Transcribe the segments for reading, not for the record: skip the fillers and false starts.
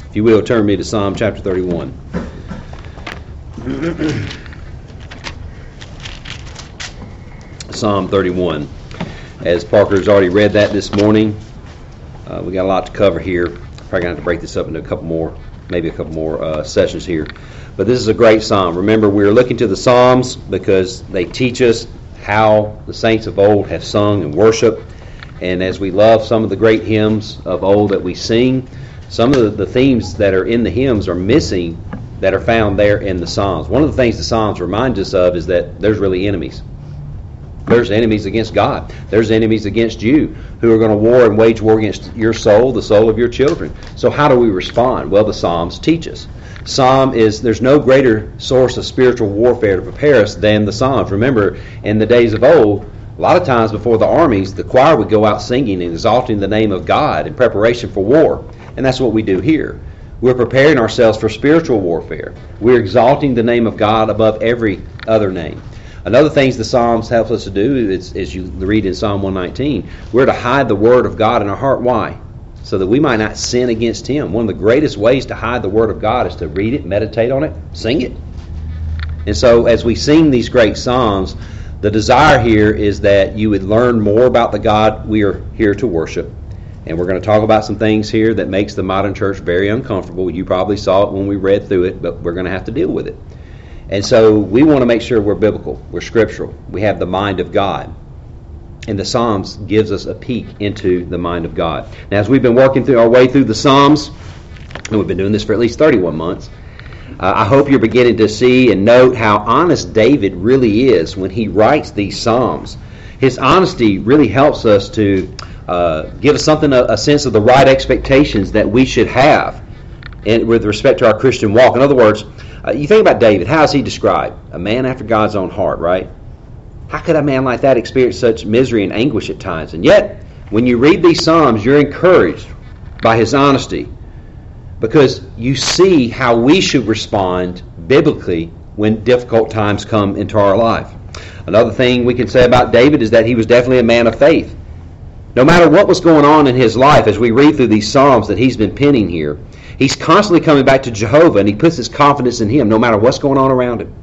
If you will, turn me to Psalm chapter 31. Psalm 31. As Parker has already read that this morning, we got a lot to cover here. Probably going to have to break this up into a couple more sessions here. But this is a great psalm. Remember, we're looking to the Psalms because they teach us how the saints of old have sung and worshiped. And as we love some of the great hymns of old that we sing, some of the themes that are in the hymns are missing that are found there in the Psalms. One of the things the Psalms remind us of is that there's really enemies. There's enemies against God. There's enemies against you who are going to war and wage war against your soul, the soul of your children. So how do we respond? Well, the Psalms teach us. There's no greater source of spiritual warfare to prepare us than the Psalms. Remember, in the days of old, a lot of times before the armies, the choir would go out singing and exalting the name of God in preparation for war. And that's what we do here. We're preparing ourselves for spiritual warfare. We're exalting the name of God above every other name. Another thing the Psalms help us to do is, as you read in Psalm 119, we're to hide the Word of God in our heart. Why? So that we might not sin against Him. One of the greatest ways to hide the Word of God is to read it, meditate on it, sing it. And so as we sing these great Psalms, the desire here is that you would learn more about the God we are here to worship. And we're going to talk about some things here that makes the modern church very uncomfortable. You probably saw it when we read through it, but we're going to have to deal with it. And so we want to make sure we're biblical, we're scriptural, we have the mind of God. And the Psalms gives us a peek into the mind of God. Now, as we've been working through our way through the Psalms, and we've been doing this for at least 31 months, I hope you're beginning to see and note how honest David really is when he writes these Psalms. His honesty really helps us to give us a sense of the right expectations that we should have with respect to our Christian walk. In other words, you think about David. How is he described? A man after God's own heart, right? How could a man like that experience such misery and anguish at times? And yet, when you read these Psalms, you're encouraged by his honesty because you see how we should respond biblically when difficult times come into our life. Another thing we can say about David is that he was definitely a man of faith. No matter what was going on in his life, as we read through these Psalms that he's been penning here, he's constantly coming back to Jehovah, and he puts his confidence in Him no matter what's going on around him.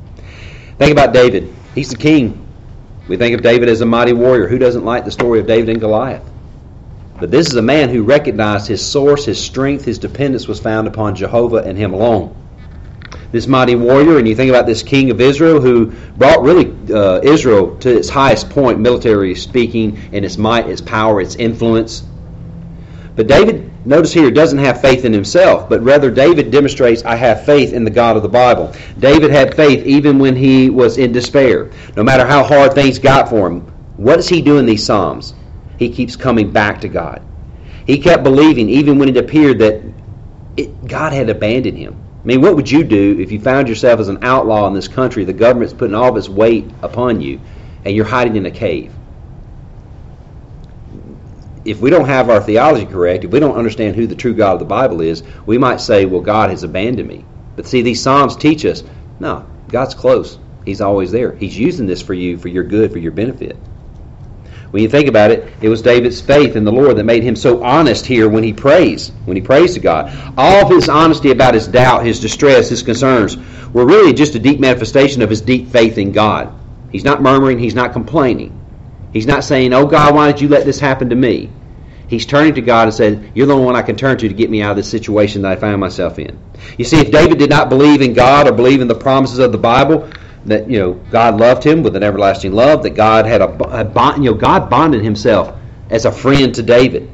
Think about David. He's the king. We think of David as a mighty warrior. Who doesn't like the story of David and Goliath? But this is a man who recognized his source, his strength, his dependence was found upon Jehovah and Him alone. This mighty warrior, and you think about this king of Israel who brought really Israel to its highest point, military speaking, in its might, its power, its influence. But David, notice here, doesn't have faith in himself, but rather David demonstrates, I have faith in the God of the Bible. David had faith even when he was in despair. No matter how hard things got for him, what does he do in these Psalms? He keeps coming back to God. He kept believing even when it appeared that God had abandoned him. I mean, what would you do if you found yourself as an outlaw in this country, the government's putting all of its weight upon you, and you're hiding in a cave? If we don't have our theology correct, if we don't understand who the true God of the Bible is, we might say, well, God has abandoned me. But see, these Psalms teach us, no, God's close. He's always there. He's using this for you, for your good, for your benefit. When you think about it, it was David's faith in the Lord that made him so honest here when he prays to God. All of his honesty about his doubt, his distress, his concerns were really just a deep manifestation of his deep faith in God. He's not murmuring. He's not complaining. He's not saying, oh God, why did you let this happen to me? He's turning to God and said, you're the only one I can turn to get me out of this situation that I find myself in. You see, if David did not believe in God or believe in the promises of the Bible, that God loved him with an everlasting love, that God had God bonded Himself as a friend to David.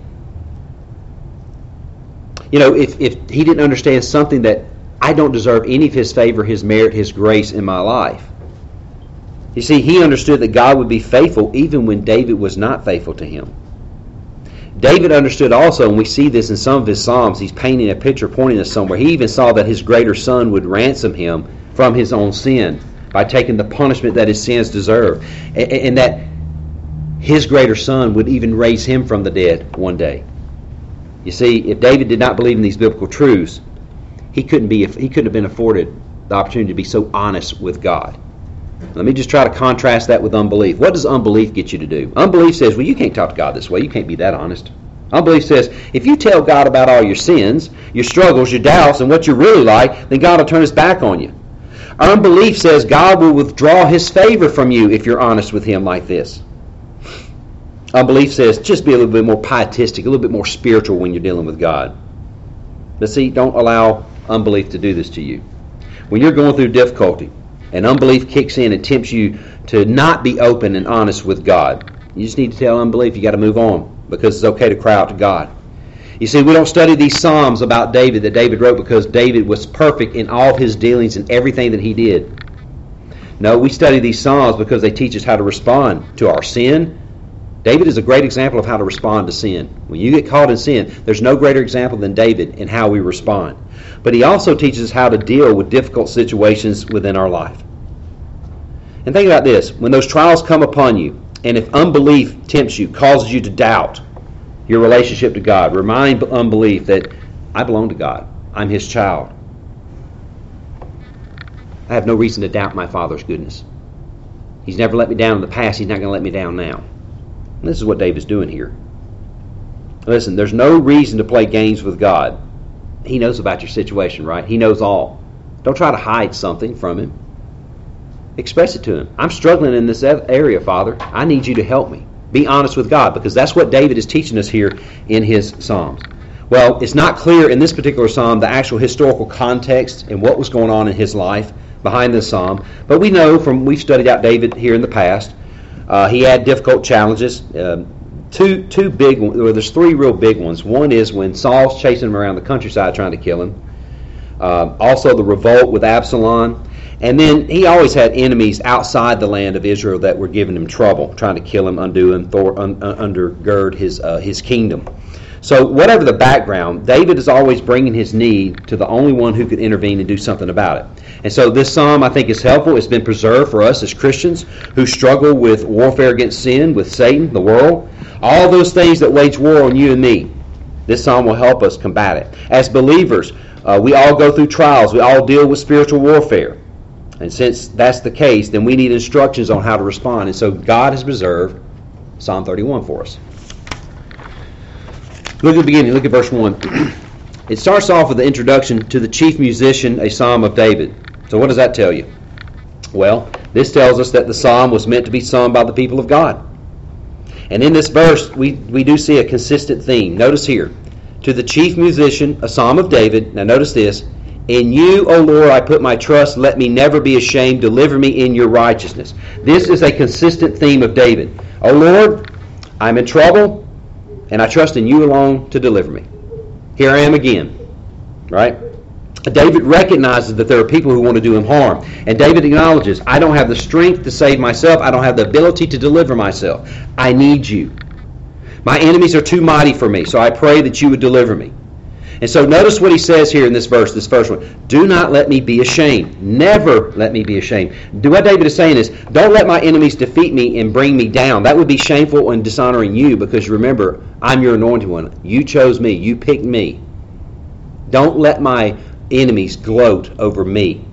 If he didn't understand something that I don't deserve any of His favor, His merit, His grace in my life. You see, he understood that God would be faithful even when David was not faithful to Him. David understood also, and we see this in some of his Psalms, he's painting a picture, pointing us somewhere. He even saw that his greater son would ransom him from his own sin by taking the punishment that his sins deserve, and that his greater son would even raise him from the dead one day. You see, if David did not believe in these biblical truths, he couldn't have been afforded the opportunity to be so honest with God. Let me just try to contrast that with unbelief. What does unbelief get you to do? Unbelief says, well, you can't talk to God this way. You can't be that honest. Unbelief says, if you tell God about all your sins, your struggles, your doubts, and what you're really like, then God will turn his back on you. Unbelief says God will withdraw his favor from you if you're honest with him like this. Unbelief says, just be a little bit more pietistic, a little bit more spiritual when you're dealing with God. But see, don't allow unbelief to do this to you. When you're going through difficulty and unbelief kicks in and tempts you to not be open and honest with God, you just need to tell unbelief you got to move on, because it's okay to cry out to God. You see, we don't study these Psalms about David that David wrote because David was perfect in all his dealings and everything that he did. No, we study these Psalms because they teach us how to respond to our sin. David is a great example of how to respond to sin. When you get caught in sin, there's no greater example than David in how we respond. But he also teaches us how to deal with difficult situations within our life. And think about this. When those trials come upon you, and if unbelief tempts you, causes you to doubt your relationship to God, remind unbelief that I belong to God. I'm his child. I have no reason to doubt my Father's goodness. He's never let me down in the past. He's not going to let me down now. And this is what David's doing here. Listen, there's no reason to play games with God. He knows about your situation, right? He knows all. Don't try to hide something from him. Express it to him. I'm struggling in this area, Father. I need you to help me. Be honest with God, because that's what David is teaching us here in his Psalms. Well, it's not clear in this particular Psalm the actual historical context and what was going on in his life behind this Psalm, but we know we've studied out David here in the past. He had difficult challenges. Two big ones. Well, there's three real big ones. One is when Saul's chasing him around the countryside trying to kill him. Also the revolt with Absalom. And then he always had enemies outside the land of Israel that were giving him trouble, trying to kill him, undo him, undergird his kingdom. So whatever the background, David is always bringing his need to the only one who could intervene and do something about it. And so this psalm, I think, is helpful. It's been preserved for us as Christians who struggle with warfare against sin, with Satan, the world, all those things that wage war on you and me. This psalm will help us combat it. As believers, we all go through trials. We all deal with spiritual warfare. And since that's the case, then we need instructions on how to respond. And so God has preserved Psalm 31 for us. Look at the beginning. Look at verse 1. It starts off with the introduction to the chief musician, a psalm of David. So what does that tell you? Well, this tells us that the psalm was meant to be sung by the people of God. And in this verse, we do see a consistent theme. Notice here. To the chief musician, a psalm of David. Now notice this. In you, O Lord, I put my trust. Let me never be ashamed. Deliver me in your righteousness. This is a consistent theme of David. O Lord, I'm in trouble, and I trust in you alone to deliver me. Here I am again. Right? David recognizes that there are people who want to do him harm. And David acknowledges, I don't have the strength to save myself. I don't have the ability to deliver myself. I need you. My enemies are too mighty for me, so I pray that you would deliver me. And so notice what he says here in this verse, this first one. Do not let me be ashamed. Never let me be ashamed. What David is saying is, don't let my enemies defeat me and bring me down. That would be shameful and dishonoring you, because remember, I'm your anointed one. You chose me. You picked me. Don't let my enemies gloat over me.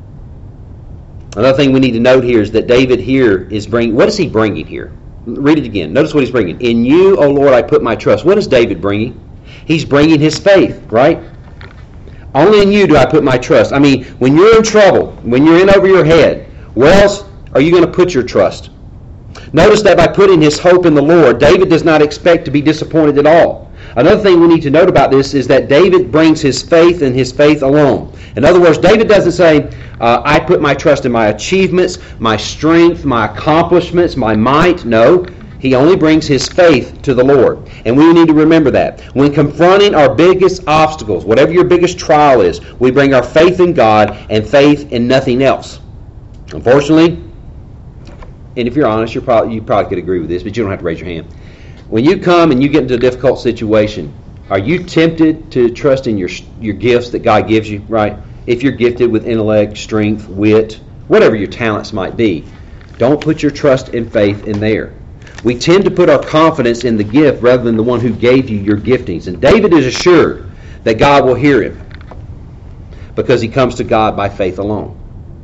Another thing we need to note here is that David here is bringing, what is he bringing here? Read it again. Notice what he's bringing. In you, O Lord, I put my trust. What is David bringing? He's bringing his faith, right? Only in you do I put my trust. I mean, when you're in trouble, when you're in over your head, where else are you going to put your trust? Notice that by putting his hope in the Lord, David does not expect to be disappointed at all. Another thing we need to note about this is that David brings his faith and his faith alone. In other words, David doesn't say, I put my trust in my achievements, my strength, my accomplishments, my might. No. He only brings his faith to the Lord. And we need to remember that. When confronting our biggest obstacles, whatever your biggest trial is, we bring our faith in God and faith in nothing else. Unfortunately, and if you're honest, you probably could agree with this, but you don't have to raise your hand. When you come and you get into a difficult situation, are you tempted to trust in your gifts that God gives you, right? If you're gifted with intellect, strength, wit, whatever your talents might be, don't put your trust and faith in there. We tend to put our confidence in the gift rather than the one who gave you your giftings. And David is assured that God will hear him because he comes to God by faith alone.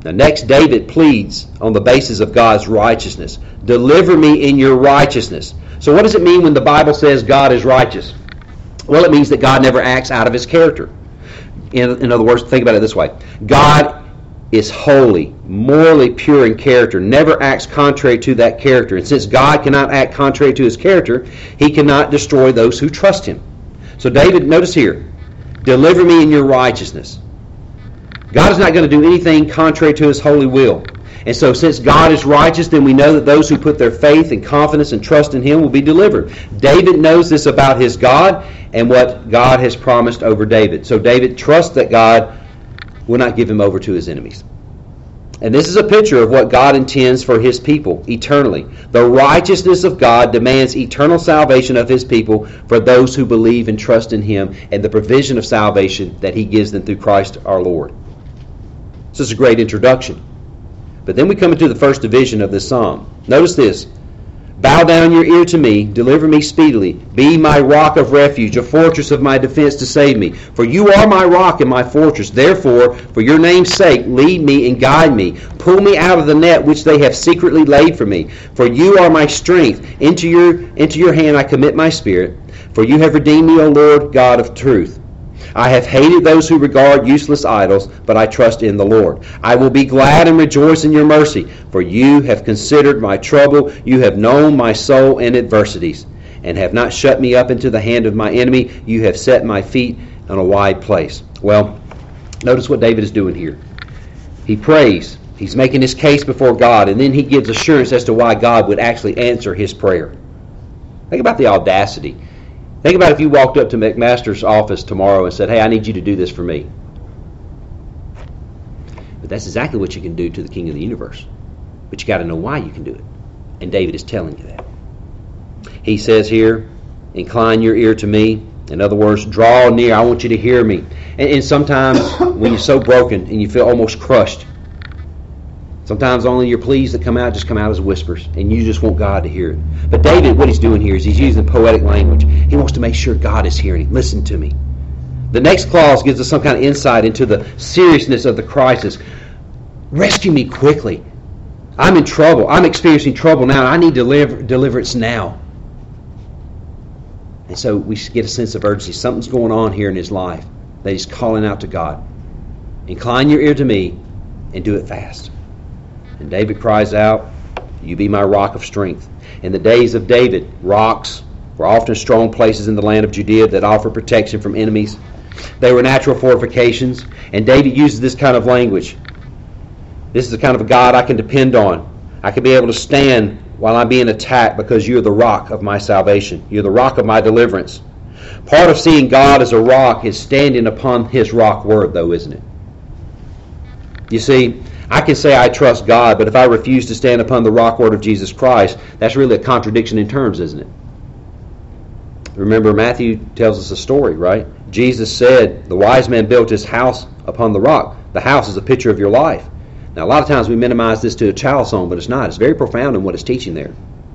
Now next, David pleads on the basis of God's righteousness. Deliver me in your righteousness. So what does it mean when the Bible says God is righteous? Well, it means that God never acts out of his character. In other words, think about it this way. God is holy, morally pure in character, never acts contrary to that character. And since God cannot act contrary to his character, he cannot destroy those who trust him. So David, notice here, deliver me in your righteousness. God is not going to do anything contrary to his holy will. And so since God is righteous, then we know that those who put their faith and confidence and trust in him will be delivered. David knows this about his God and what God has promised over David. So David trusts that God will not give him over to his enemies. And this is a picture of what God intends for his people eternally. The righteousness of God demands eternal salvation of his people for those who believe and trust in him, and the provision of salvation that he gives them through Christ our Lord. This is a great introduction. But then we come into the first division of this psalm. Notice this. Bow down your ear to me, deliver me speedily. Be my rock of refuge, a fortress of my defense to save me. For you are my rock and my fortress. Therefore, for your name's sake, lead me and guide me. Pull me out of the net which they have secretly laid for me. For you are my strength. Into your hand I commit my spirit. For you have redeemed me, O Lord, God of truth. I have hated those who regard useless idols, but I trust in the Lord. I will be glad and rejoice in your mercy, for you have considered my trouble. You have known my soul in adversities, and have not shut me up into the hand of my enemy. You have set my feet on a wide place. Well, notice what David is doing here. He prays. He's making his case before God, and then he gives assurance as to why God would actually answer his prayer. Think about the audacity. Think about if you walked up to McMaster's office tomorrow and said, hey, I need you to do this for me. But that's exactly what you can do to the King of the universe. But you got to know why you can do it. And David is telling you that. He says here, incline your ear to me. In other words, draw near. I want you to hear me. And sometimes when you're so broken and you feel almost crushed, sometimes only your pleas that come out just come out as whispers, and you just want God to hear it. But David, what he's doing here is he's using poetic language. He wants to make sure God is hearing him. Listen to me. The next clause gives us some kind of insight into the seriousness of the crisis. Rescue me quickly. I'm in trouble. I'm experiencing trouble now. I need deliverance now. And so we get a sense of urgency. Something's going on here in his life that he's calling out to God. Incline your ear to me and do it fast. And David cries out, you be my rock of strength. In the days of David, rocks were often strong places in the land of Judea that offered protection from enemies. They were natural fortifications, and David uses this kind of language. This is the kind of a God I can depend on. I can be able to stand while I'm being attacked because you're the rock of my salvation. You're the rock of my deliverance. Part of seeing God as a rock is standing upon his rock word, though, isn't it? You see, I can say I trust God, but if I refuse to stand upon the rock word of Jesus Christ, that's really a contradiction in terms, isn't it? Remember, Matthew tells us a story, right? Jesus said, the wise man built his house upon the rock. The house is a picture of your life. Now, a lot of times we minimize this to a child song, but it's not. It's very profound in what it's teaching there.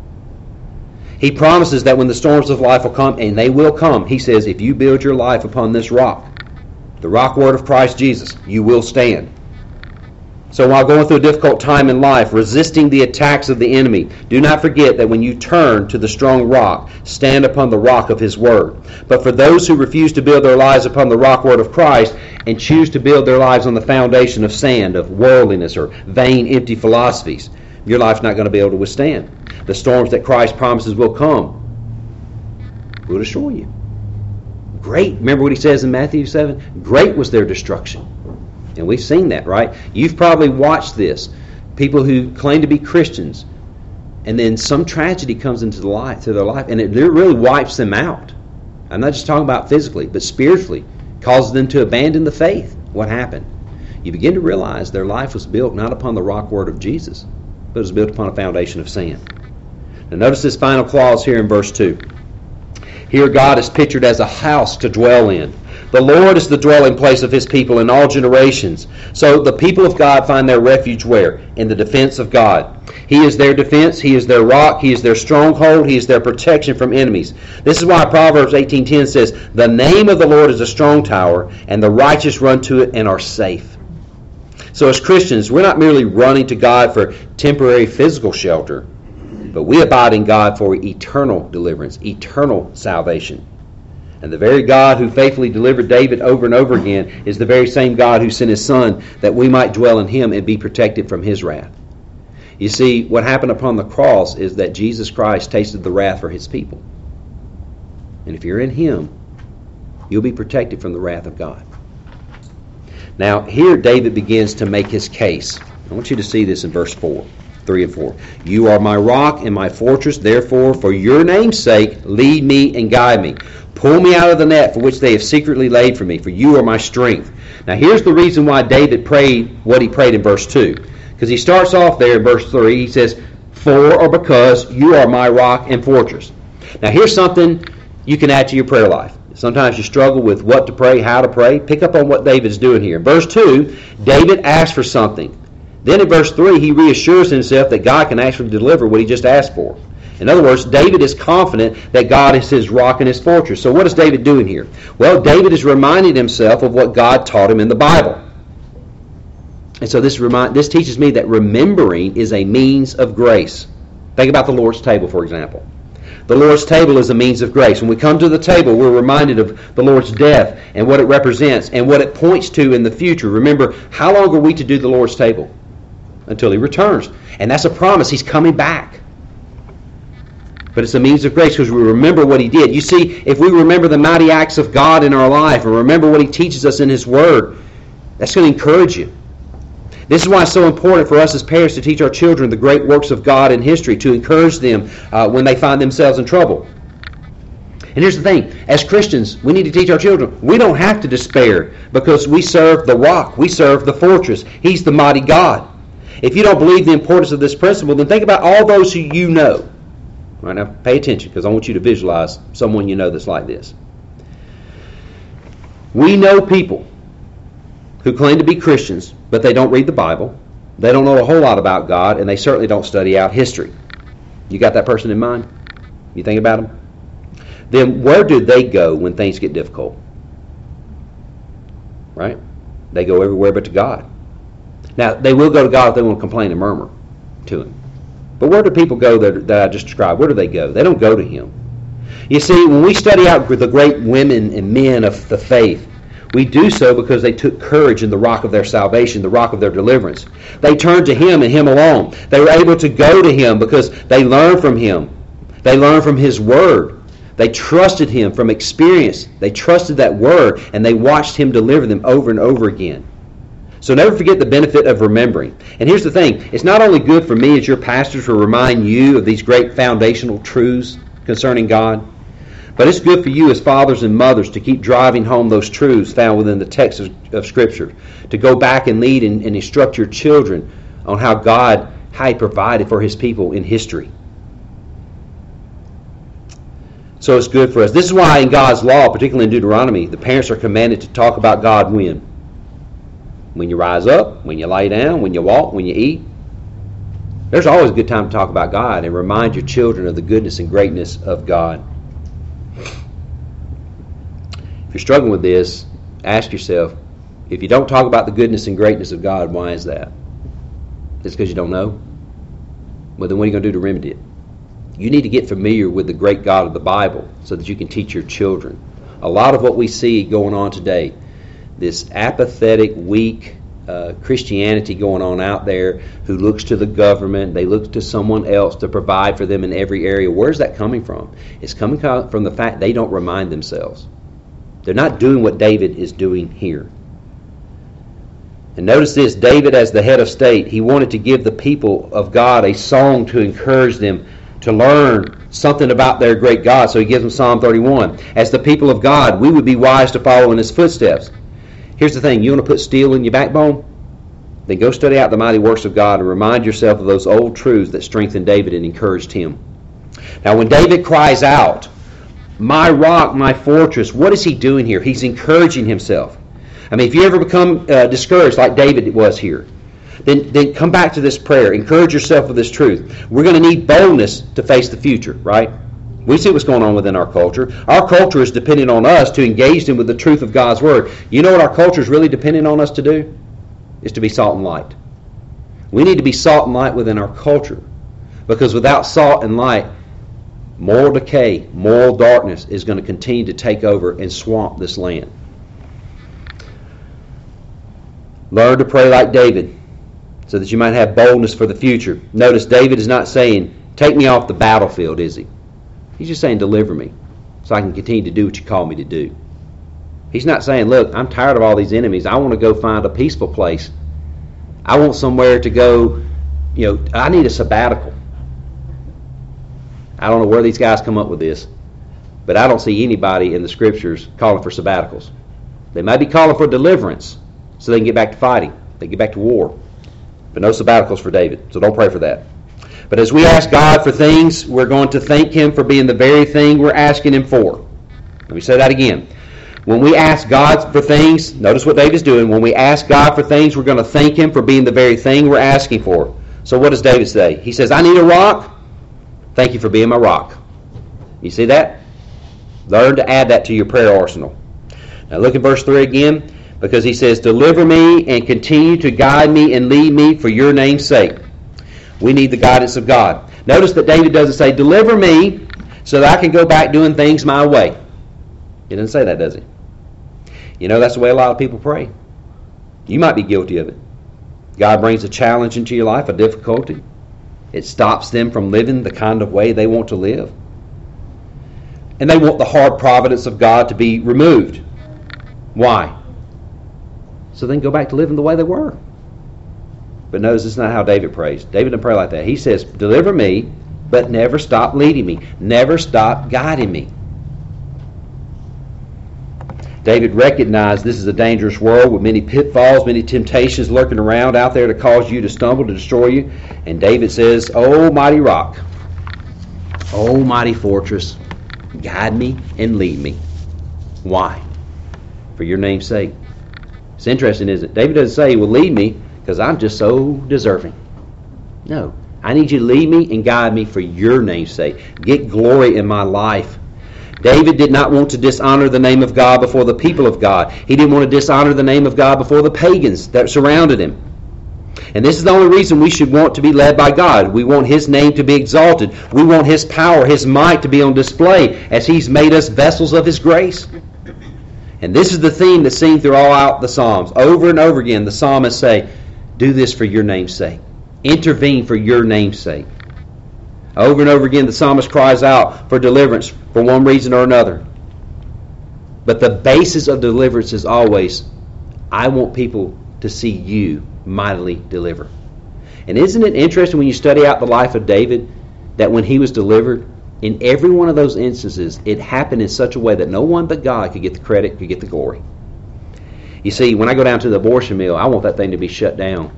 He promises that when the storms of life will come, and they will come, he says, if you build your life upon this rock, the rock word of Christ Jesus, you will stand. So while going through a difficult time in life, resisting the attacks of the enemy, do not forget that when you turn to the strong rock, stand upon the rock of his word. But for those who refuse to build their lives upon the rock word of Christ and choose to build their lives on the foundation of sand, of worldliness, or vain, empty philosophies, your life's not going to be able to withstand. The storms that Christ promises will come will destroy you. Great. Remember what he says in Matthew 7? Great was their destruction. And we've seen that, right? You've probably watched this. People who claim to be Christians, and then some tragedy comes into their life, and it really wipes them out. I'm not just talking about physically, but spiritually. Causes them to abandon the faith. What happened? You begin to realize their life was built not upon the rock word of Jesus, but it was built upon a foundation of sin. Now notice this final clause here in verse 2. Here God is pictured as a house to dwell in. The Lord is the dwelling place of his people in all generations. So the people of God find their refuge where? In the defense of God. He is their defense. He is their rock. He is their stronghold. He is their protection from enemies. This is why Proverbs 18:10 says, the name of the Lord is a strong tower, and the righteous run to it and are safe. So as Christians, we're not merely running to God for temporary physical shelter, but we abide in God for eternal deliverance, eternal salvation. And the very God who faithfully delivered David over and over again is the very same God who sent his Son that we might dwell in him and be protected from his wrath. You see, what happened upon the cross is that Jesus Christ tasted the wrath for his people. And if you're in him, you'll be protected from the wrath of God. Now, here David begins to make his case. I want you to see this in verse 3 and 4. You are my rock and my fortress, therefore, for your name's sake, lead me and guide me. Pull me out of the net for which they have secretly laid for me, for you are my strength. Now, here's the reason why David prayed what he prayed in verse 2. Because he starts off there in verse 3, he says, for or because you are my rock and fortress. Now, here's something you can add to your prayer life. Sometimes you struggle with what to pray, how to pray. Pick up on what David's doing here. In verse 2, David asks for something. Then in verse 3, he reassures himself that God can actually deliver what he just asked for. In other words, David is confident that God is his rock and his fortress. So what is David doing here? Well, David is reminding himself of what God taught him in the Bible. And so this teaches me that remembering is a means of grace. Think about the Lord's table, for example. The Lord's table is a means of grace. When we come to the table, we're reminded of the Lord's death and what it represents and what it points to in the future. Remember, how long are we to do the Lord's table? Until he returns. And that's a promise. He's coming back. But it's a means of grace because we remember what he did. You see, if we remember the mighty acts of God in our life and remember what he teaches us in his word, that's going to encourage you. This is why it's so important for us as parents to teach our children the great works of God in history, to encourage them when they find themselves in trouble. And here's the thing. As Christians, we need to teach our children. We don't have to despair because we serve the rock. We serve the fortress. He's the mighty God. If you don't believe the importance of this principle, then think about all those who you know. All right, now pay attention because I want you to visualize someone you know that's like this. We know people who claim to be Christians, but they don't read the Bible, they don't know a whole lot about God, and they certainly don't study out history. You got that person in mind? You think about them? Then where do they go when things get difficult? Right? They go everywhere but to God. Now, they will go to God if they want to complain and murmur to him. But where do people go that I just described? Where do they go? They don't go to him. You see, when we study out the great women and men of the faith, we do so because they took courage in the rock of their salvation, the rock of their deliverance. They turned to him and him alone. They were able to go to him because they learned from him. They learned from his word. They trusted him from experience. They trusted that word, and they watched him deliver them over and over again. So never forget the benefit of remembering. And here's the thing. It's not only good for me as your pastor to remind you of these great foundational truths concerning God, but it's good for you as fathers and mothers to keep driving home those truths found within the text of Scripture, to go back and lead and instruct your children on how he provided for his people in history. So it's good for us. This is why in God's law, particularly in Deuteronomy, the parents are commanded to talk about God when? When you rise up, when you lie down, when you walk, when you eat. There's always a good time to talk about God and remind your children of the goodness and greatness of God. If you're struggling with this, ask yourself, if you don't talk about the goodness and greatness of God, why is that? It's because you don't know? Well, then what are you going to do to remedy it? You need to get familiar with the great God of the Bible so that you can teach your children. A lot of what we see going on today, this apathetic, weak Christianity going on out there who looks to the government, they look to someone else to provide for them in every area. Where's that coming from? It's coming from the fact they don't remind themselves. They're not doing what David is doing here. And notice this, David as the head of state, he wanted to give the people of God a song to encourage them to learn something about their great God. So he gives them Psalm 31. As the people of God, we would be wise to follow in his footsteps. Here's the thing, you want to put steel in your backbone? Then go study out the mighty works of God and remind yourself of those old truths that strengthened David and encouraged him. Now when David cries out, my rock, my fortress, what is he doing here? He's encouraging himself. I mean, if you ever become discouraged like David was here, then come back to this prayer. Encourage yourself with this truth. We're going to need boldness to face the future, right? We see what's going on within our culture. Our culture is dependent on us to engage them with the truth of God's Word. You know what our culture is really dependent on us to do? is to be salt and light. We need to be salt and light within our culture, because without salt and light, moral decay, moral darkness is going to continue to take over and swamp this land. Learn to pray like David, so that you might have boldness for the future. Notice David is not saying, take me off the battlefield, is he? He's just saying, deliver me, so I can continue to do what you call me to do. He's not saying, look, I'm tired of all these enemies. I want to go find a peaceful place. I want somewhere to go, I need a sabbatical. I don't know where these guys come up with this, but I don't see anybody in the Scriptures calling for sabbaticals. They might be calling for deliverance so they can get back to fighting. They can get back to war. But no sabbaticals for David, so don't pray for that. But as we ask God for things, we're going to thank Him for being the very thing we're asking Him for. Let me say that again. When we ask God for things, notice what David's doing. When we ask God for things, we're going to thank Him for being the very thing we're asking for. So what does David say? He says, I need a rock. Thank you for being my rock. You see that? Learn to add that to your prayer arsenal. Now look at verse 3 again, because he says, deliver me and continue to guide me and lead me for your name's sake. We need the guidance of God. Notice that David doesn't say, deliver me so that I can go back doing things my way. He doesn't say that, does he? That's the way a lot of people pray. You might be guilty of it. God brings a challenge into your life, a difficulty. It stops them from living the kind of way they want to live. And they want the hard providence of God to be removed. Why? So then go back to living the way they were. But notice it's not how David prays. David didn't pray like that. He says, deliver me, but never stop leading me. Never stop guiding me. David recognized this is a dangerous world with many pitfalls, many temptations lurking around out there to cause you to stumble, to destroy you. And David says, oh, mighty rock, oh, mighty fortress, guide me and lead me. Why? For your name's sake. It's interesting, isn't it? David doesn't say, well, lead me because I'm just so deserving. No. I need you to lead me and guide me for your name's sake. Get glory in my life. David did not want to dishonor the name of God before the people of God. He didn't want to dishonor the name of God before the pagans that surrounded him. And this is the only reason we should want to be led by God. We want His name to be exalted. We want His power, His might to be on display as He's made us vessels of His grace. And this is the theme that's seen throughout the Psalms. Over and over again, the psalmists say, do this for your name's sake. Intervene for your name's sake. Over and over again, the psalmist cries out for deliverance for one reason or another. But the basis of deliverance is always, I want people to see you mightily deliver. And isn't it interesting when you study out the life of David, that when he was delivered, in every one of those instances, it happened in such a way that no one but God could get the credit, could get the glory. You see, when I go down to the abortion mill, I want that thing to be shut down.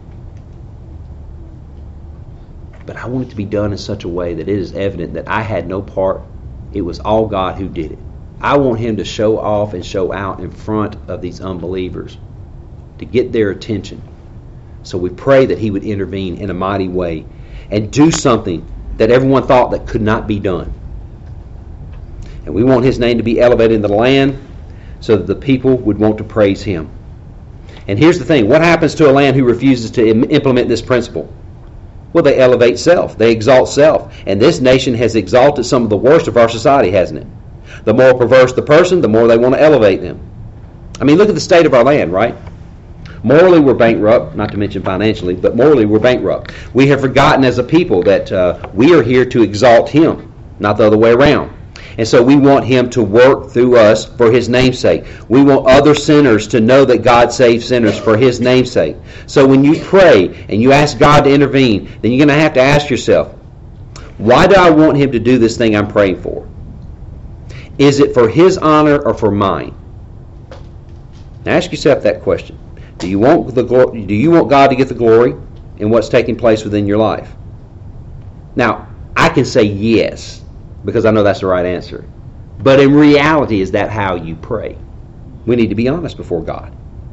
But I want it to be done in such a way that it is evident that I had no part. It was all God who did it. I want Him to show off and show out in front of these unbelievers to get their attention. So we pray that He would intervene in a mighty way and do something that everyone thought that could not be done. And we want His name to be elevated in the land so that the people would want to praise Him. And here's the thing. What happens to a land who refuses to implement this principle? Well, they elevate self. They exalt self. And this nation has exalted some of the worst of our society, hasn't it? The more perverse the person, the more they want to elevate them. I mean, look at the state of our land, right? Morally, we're bankrupt, not to mention financially, but morally, we're bankrupt. We have forgotten as a people that we are here to exalt Him, not the other way around. And so we want Him to work through us for His name's sake. We want other sinners to know that God saves sinners for His name's sake. So when you pray and you ask God to intervene, then you're going to have to ask yourself, why do I want Him to do this thing I'm praying for? Is it for His honor or for mine? Now ask yourself that question. Do you want God to get the glory in what's taking place within your life? Now, I can say yes, because I know that's the right answer. But in reality, is that how you pray? We need to be honest before God.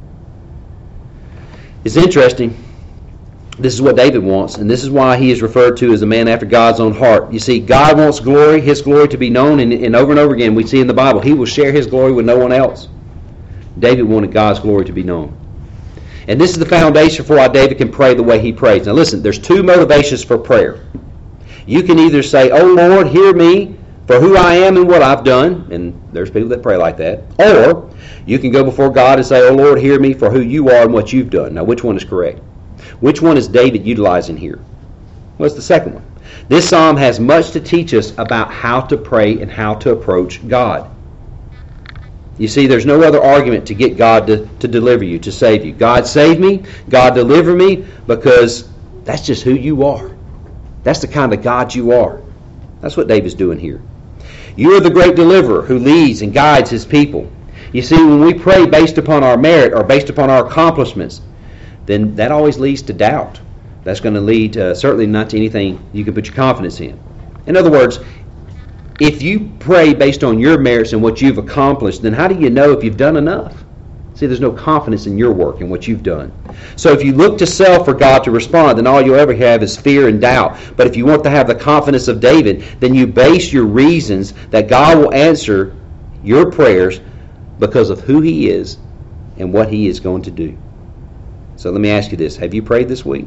It's interesting. This is what David wants, and this is why he is referred to as a man after God's own heart. You see, God wants glory, His glory to be known, and over and over again we see in the Bible, He will share His glory with no one else. David wanted God's glory to be known. And this is the foundation for why David can pray the way he prays. Now listen, there's two motivations for prayer. You can either say, "Oh Lord, hear me for who I am and what I've done," and there's people that pray like that. Or you can go before God and say, "Oh Lord, hear me for who you are and what you've done." Now which one is correct? Which one is David utilizing here? Well, it's the second one. This psalm has much to teach us about how to pray and how to approach God. You see, there's no other argument to get God to deliver you, to save you. God save me, God deliver me, because that's just who you are. That's the kind of God you are. That's what David's doing here. You are the great deliverer who leads and guides his people. You see, when we pray based upon our merit or based upon our accomplishments, then that always leads to doubt. That's going to lead certainly not to anything you can put your confidence in. In other words, if you pray based on your merits and what you've accomplished, then how do you know if you've done enough? See, there's no confidence in your work and what you've done. So if you look to self for God to respond, then all you'll ever have is fear and doubt. But if you want to have the confidence of David, then you base your reasons that God will answer your prayers because of who He is and what He is going to do. So let me ask you this. Have you prayed this week?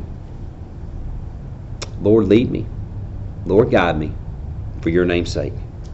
Lord, lead me. Lord, guide me for your name's sake.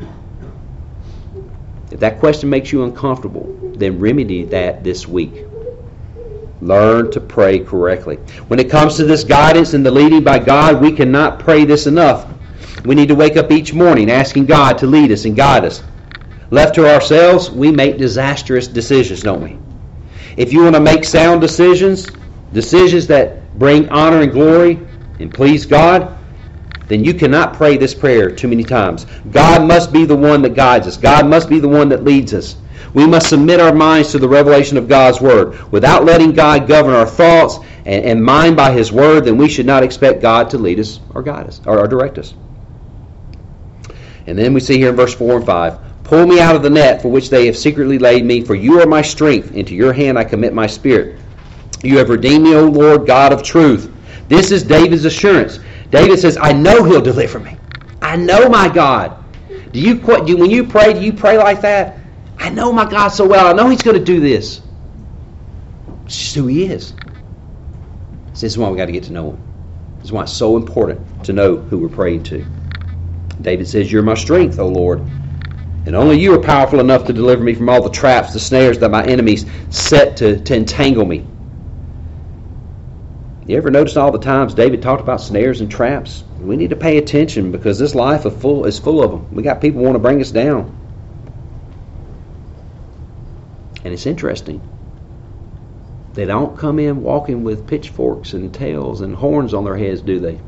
If that question makes you uncomfortable, then remedy that this week. Learn to pray correctly. When it comes to this guidance and the leading by God, we cannot pray this enough. We need to wake up each morning asking God to lead us and guide us. Left to ourselves, we make disastrous decisions, don't we? If you want to make sound decisions that bring honor and glory and please God, then you cannot pray this prayer too many times. God must be the one that guides us. God must be the one that leads us. We must submit our minds to the revelation of God's Word. Without letting God govern our thoughts and mind by His Word, then we should not expect God to lead us or guide us or direct us. And then we see here in verse 4 and 5, "Pull me out of the net for which they have secretly laid me, for you are my strength. Into your hand I commit my spirit. You have redeemed me, O Lord, God of truth." This is David's assurance. David says, I know He'll deliver me. I know my God. When you pray like that? I know my God so well. I know He's going to do this. It's just who He is. This is why we got to get to know Him. This is why it's so important to know who we're praying to. David says, "You're my strength, O Lord, and only you are powerful enough to deliver me from all the traps, the snares that my enemies set to entangle me." You ever notice all the times David talked about snares and traps? We need to pay attention because this life is full of them. We got people who want to bring us down. And it's interesting. They don't come in walking with pitchforks and tails and horns on their heads, do they?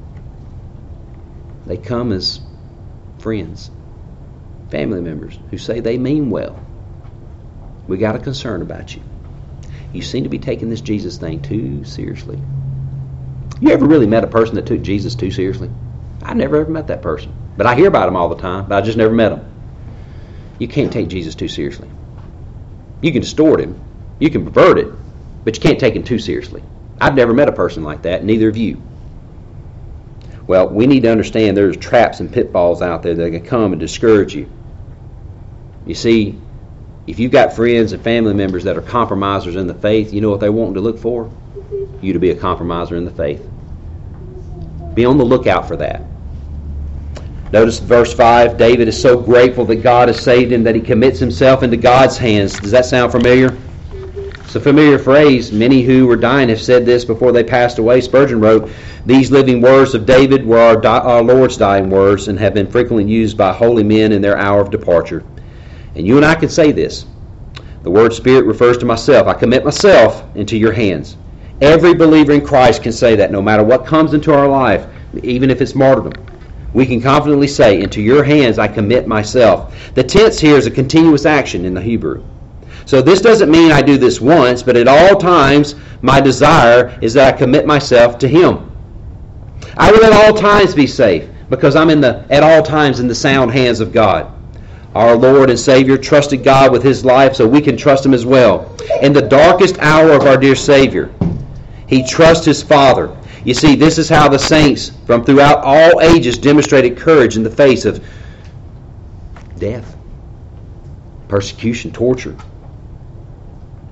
They come as friends, family members who say they mean well. We got a concern about you. You seem to be taking this Jesus thing too seriously. You ever really met a person that took Jesus too seriously? I never ever met that person. But I hear about him all the time, but I just never met him. You can't take Jesus too seriously. You can distort Him. You can pervert it, but you can't take Him too seriously. I've never met a person like that, neither have you. Well, we need to understand there's traps and pitfalls out there that can come and discourage you. You see, if you've got friends and family members that are compromisers in the faith, you know what they want to look for? You to be a compromiser in the faith. Be on the lookout for that. Notice verse 5, David is so grateful that God has saved him that he commits himself into God's hands. Does that sound familiar? It's a familiar phrase. Many who were dying have said this before they passed away. Spurgeon wrote, "These living words of David were our Lord's dying words and have been frequently used by holy men in their hour of departure." And you and I can say this. The word spirit refers to myself. I commit myself into your hands. Every believer in Christ can say that no matter what comes into our life, even if it's martyrdom. We can confidently say, into your hands I commit myself. The tense here is a continuous action in the Hebrew. So this doesn't mean I do this once, but at all times my desire is that I commit myself to Him. I will at all times be safe because I'm at all times in the sound hands of God. Our Lord and Savior trusted God with His life, so we can trust Him as well. In the darkest hour of our dear Savior, He trusts His Father. You see, this is how the saints from throughout all ages demonstrated courage in the face of death, persecution, torture.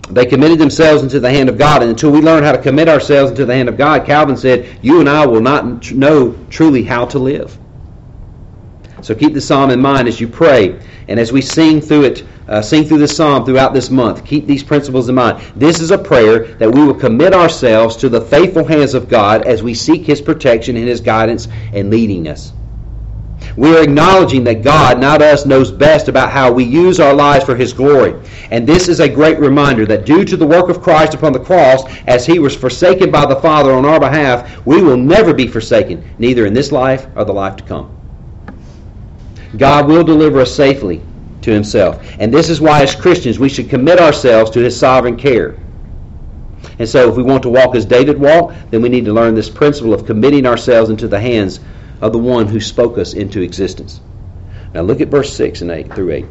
They committed themselves into the hand of God. And until we learn how to commit ourselves into the hand of God, Calvin said, you and I will not know truly how to live. So keep the psalm in mind as you pray. And as we sing through it, sing through this psalm throughout this month, keep these principles in mind. This is a prayer that we will commit ourselves to the faithful hands of God as we seek His protection and His guidance and leading us. We are acknowledging that God, not us, knows best about how we use our lives for His glory. And this is a great reminder that due to the work of Christ upon the cross, as He was forsaken by the Father on our behalf, we will never be forsaken, neither in this life or the life to come. God will deliver us safely to Himself. And this is why as Christians we should commit ourselves to His sovereign care. And so if we want to walk as David walked, then we need to learn this principle of committing ourselves into the hands of the one who spoke us into existence. Now look at verse 6 and 8 through 8.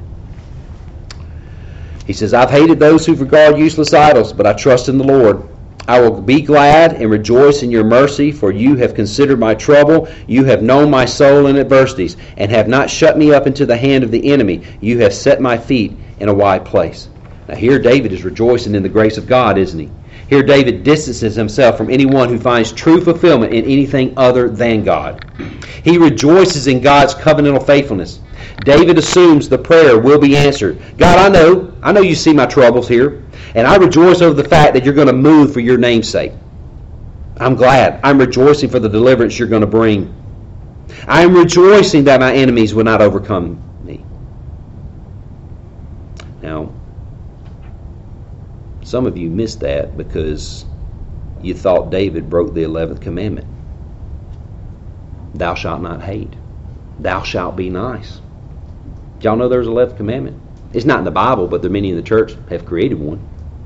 He says, I've hated those who regard useless idols, but I trust in the Lord. I will be glad and rejoice in your mercy, for you have considered my trouble. You have known my soul in adversities, and have not shut me up into the hand of the enemy. You have set my feet in a wide place. Now here David is rejoicing in the grace of God, isn't he? Here David distances himself from anyone who finds true fulfillment in anything other than God. He rejoices in God's covenantal faithfulness. David assumes the prayer will be answered. God, I know you see my troubles here, and I rejoice over the fact that you're going to move for your name's sake. I'm glad. I'm rejoicing for the deliverance you're going to bring. I'm rejoicing that my enemies will not overcome me. Now, some of you missed that because you thought David broke the 11th commandment. Thou shalt not hate. Thou shalt be nice. Did y'all know there's an 11th commandment? It's not in the Bible, but there many in the church have created one.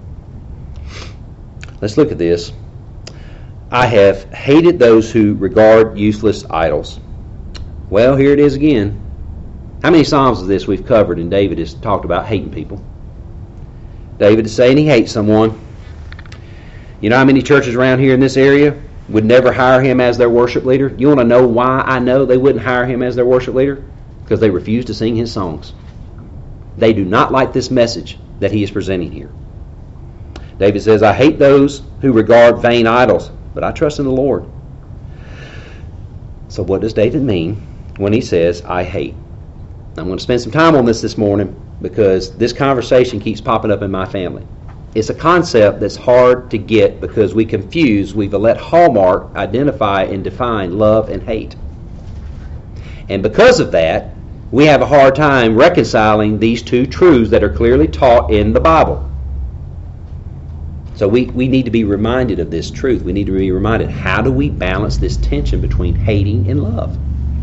Let's look at this. I have hated those who regard useless idols. Well, here it is again. How many Psalms of this we've covered and David has talked about hating people? David is saying he hates someone. You know how many churches around here in this area would never hire him as their worship leader? You want to know why I know they wouldn't hire him as their worship leader? Because they refuse to sing his songs. They do not like this message that he is presenting here. David says, I hate those who regard vain idols, but I trust in the Lord. So what does David mean when he says, I hate? I'm going to spend some time on this morning because this conversation keeps popping up in my family. It's a concept that's hard to get because we've let Hallmark identify and define love and hate. And because of that, we have a hard time reconciling these two truths that are clearly taught in the Bible. So we need to be reminded of this truth. We need to be reminded, how do we balance this tension between hating and love?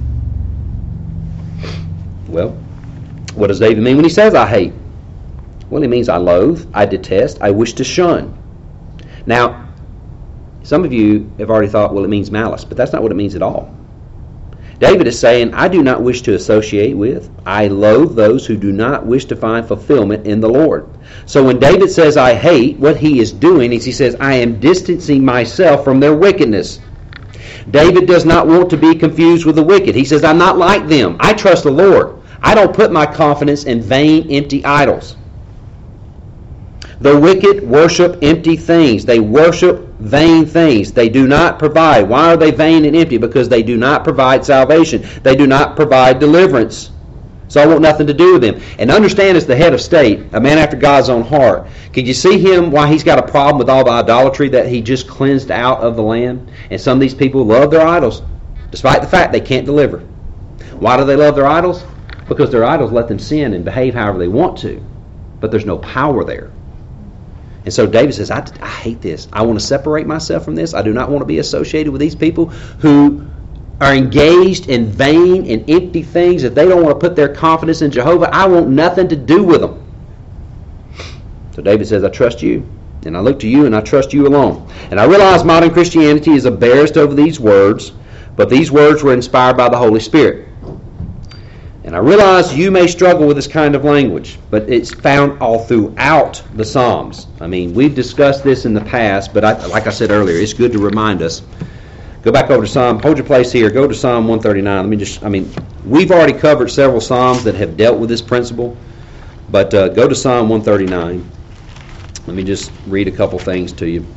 Well, what does David mean when he says I hate? Well, he means I loathe, I detest, I wish to shun. Now, some of you have already thought, well, it means malice, but that's not what it means at all. David is saying, I do not wish to associate with, I loathe those who do not wish to find fulfillment in the Lord. So when David says I hate, what he is doing is he says, I am distancing myself from their wickedness. David does not want to be confused with the wicked. He says, I'm not like them. I trust the Lord. I don't put my confidence in vain, empty idols. The wicked worship empty things. They worship vain things. They do not provide. Why are they vain and empty? Because they do not provide salvation. They do not provide deliverance. So I want nothing to do with them. And understand, as the head of state, a man after God's own heart, could you see him, why he's got a problem with all the idolatry that he just cleansed out of the land? And some of these people love their idols, despite the fact they can't deliver. Why do they love their idols? Because their idols let them sin and behave however they want to. But there's no power there. And so David says, I hate this. I want to separate myself from this. I do not want to be associated with these people who are engaged in vain and empty things. If they don't want to put their confidence in Jehovah, I want nothing to do with them. So David says, I trust you, and I look to you, and I trust you alone. And I realize modern Christianity is embarrassed over these words, but these words were inspired by the Holy Spirit. And I realize you may struggle with this kind of language, but it's found all throughout the Psalms. I mean, we've discussed this in the past, but like I said earlier, it's good to remind us. Go back over to Psalm, hold your place here, go to Psalm 139. We've already covered several Psalms that have dealt with this principle, but go to Psalm 139. Let me just read a couple things to you.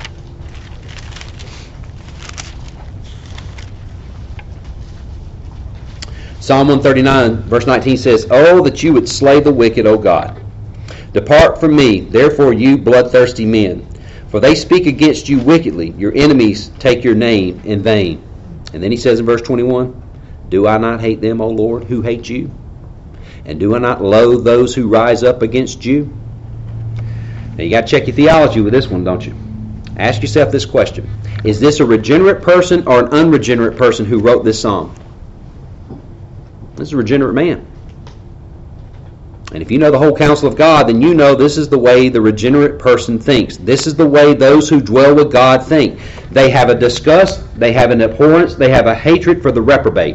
Psalm 139, verse 19 says, "Oh, that you would slay the wicked, O God. Depart from me, therefore, you bloodthirsty men. For they speak against you wickedly. Your enemies take your name in vain." And then he says in verse 21, "Do I not hate them, O Lord, who hate you? And do I not loathe those who rise up against you?" Now you got to check your theology with this one, don't you? Ask yourself this question. Is this a regenerate person or an unregenerate person who wrote this psalm? This is a regenerate man. And if you know the whole counsel of God, then you know this is the way the regenerate person thinks. This is the way those who dwell with God think. They have a disgust, they have an abhorrence, they have a hatred for the reprobate.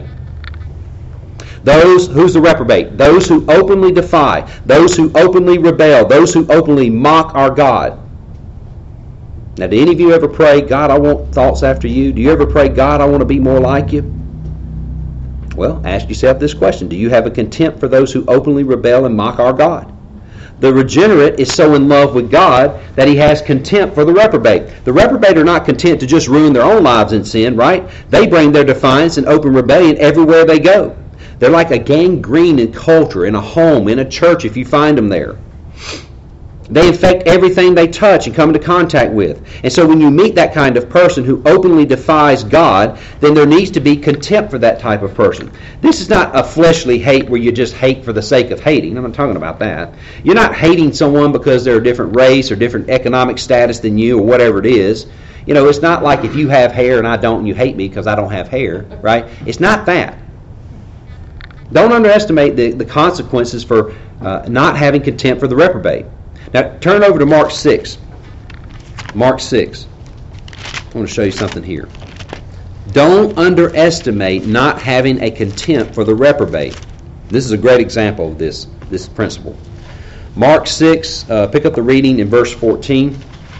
Who's the reprobate? Those who openly defy, those who openly rebel, those who openly mock our God. Now, do any of you ever pray, "God, I want thoughts after you"? Do you ever pray, "God, I want to be more like you"? Well, ask yourself this question. Do you have a contempt for those who openly rebel and mock our God? The regenerate is so in love with God that he has contempt for the reprobate. The reprobate are not content to just ruin their own lives in sin, right? They bring their defiance and open rebellion everywhere they go. They're like a gangrene in culture, in a home, in a church, if you find them there. They infect everything they touch and come into contact with. And so when you meet that kind of person who openly defies God, then there needs to be contempt for that type of person. This is not a fleshly hate where you just hate for the sake of hating. I'm not talking about that. You're not hating someone because they're a different race or different economic status than you or whatever it is. You know, it's not like if you have hair and I don't and you hate me because I don't have hair, right? It's not that. Don't underestimate the consequences for not having contempt for the reprobate. Now, turn over to Mark 6. Mark 6. I want to show you something here. Don't underestimate not having a contempt for the reprobate. This is a great example of this principle. Mark 6, pick up the reading in verse 14.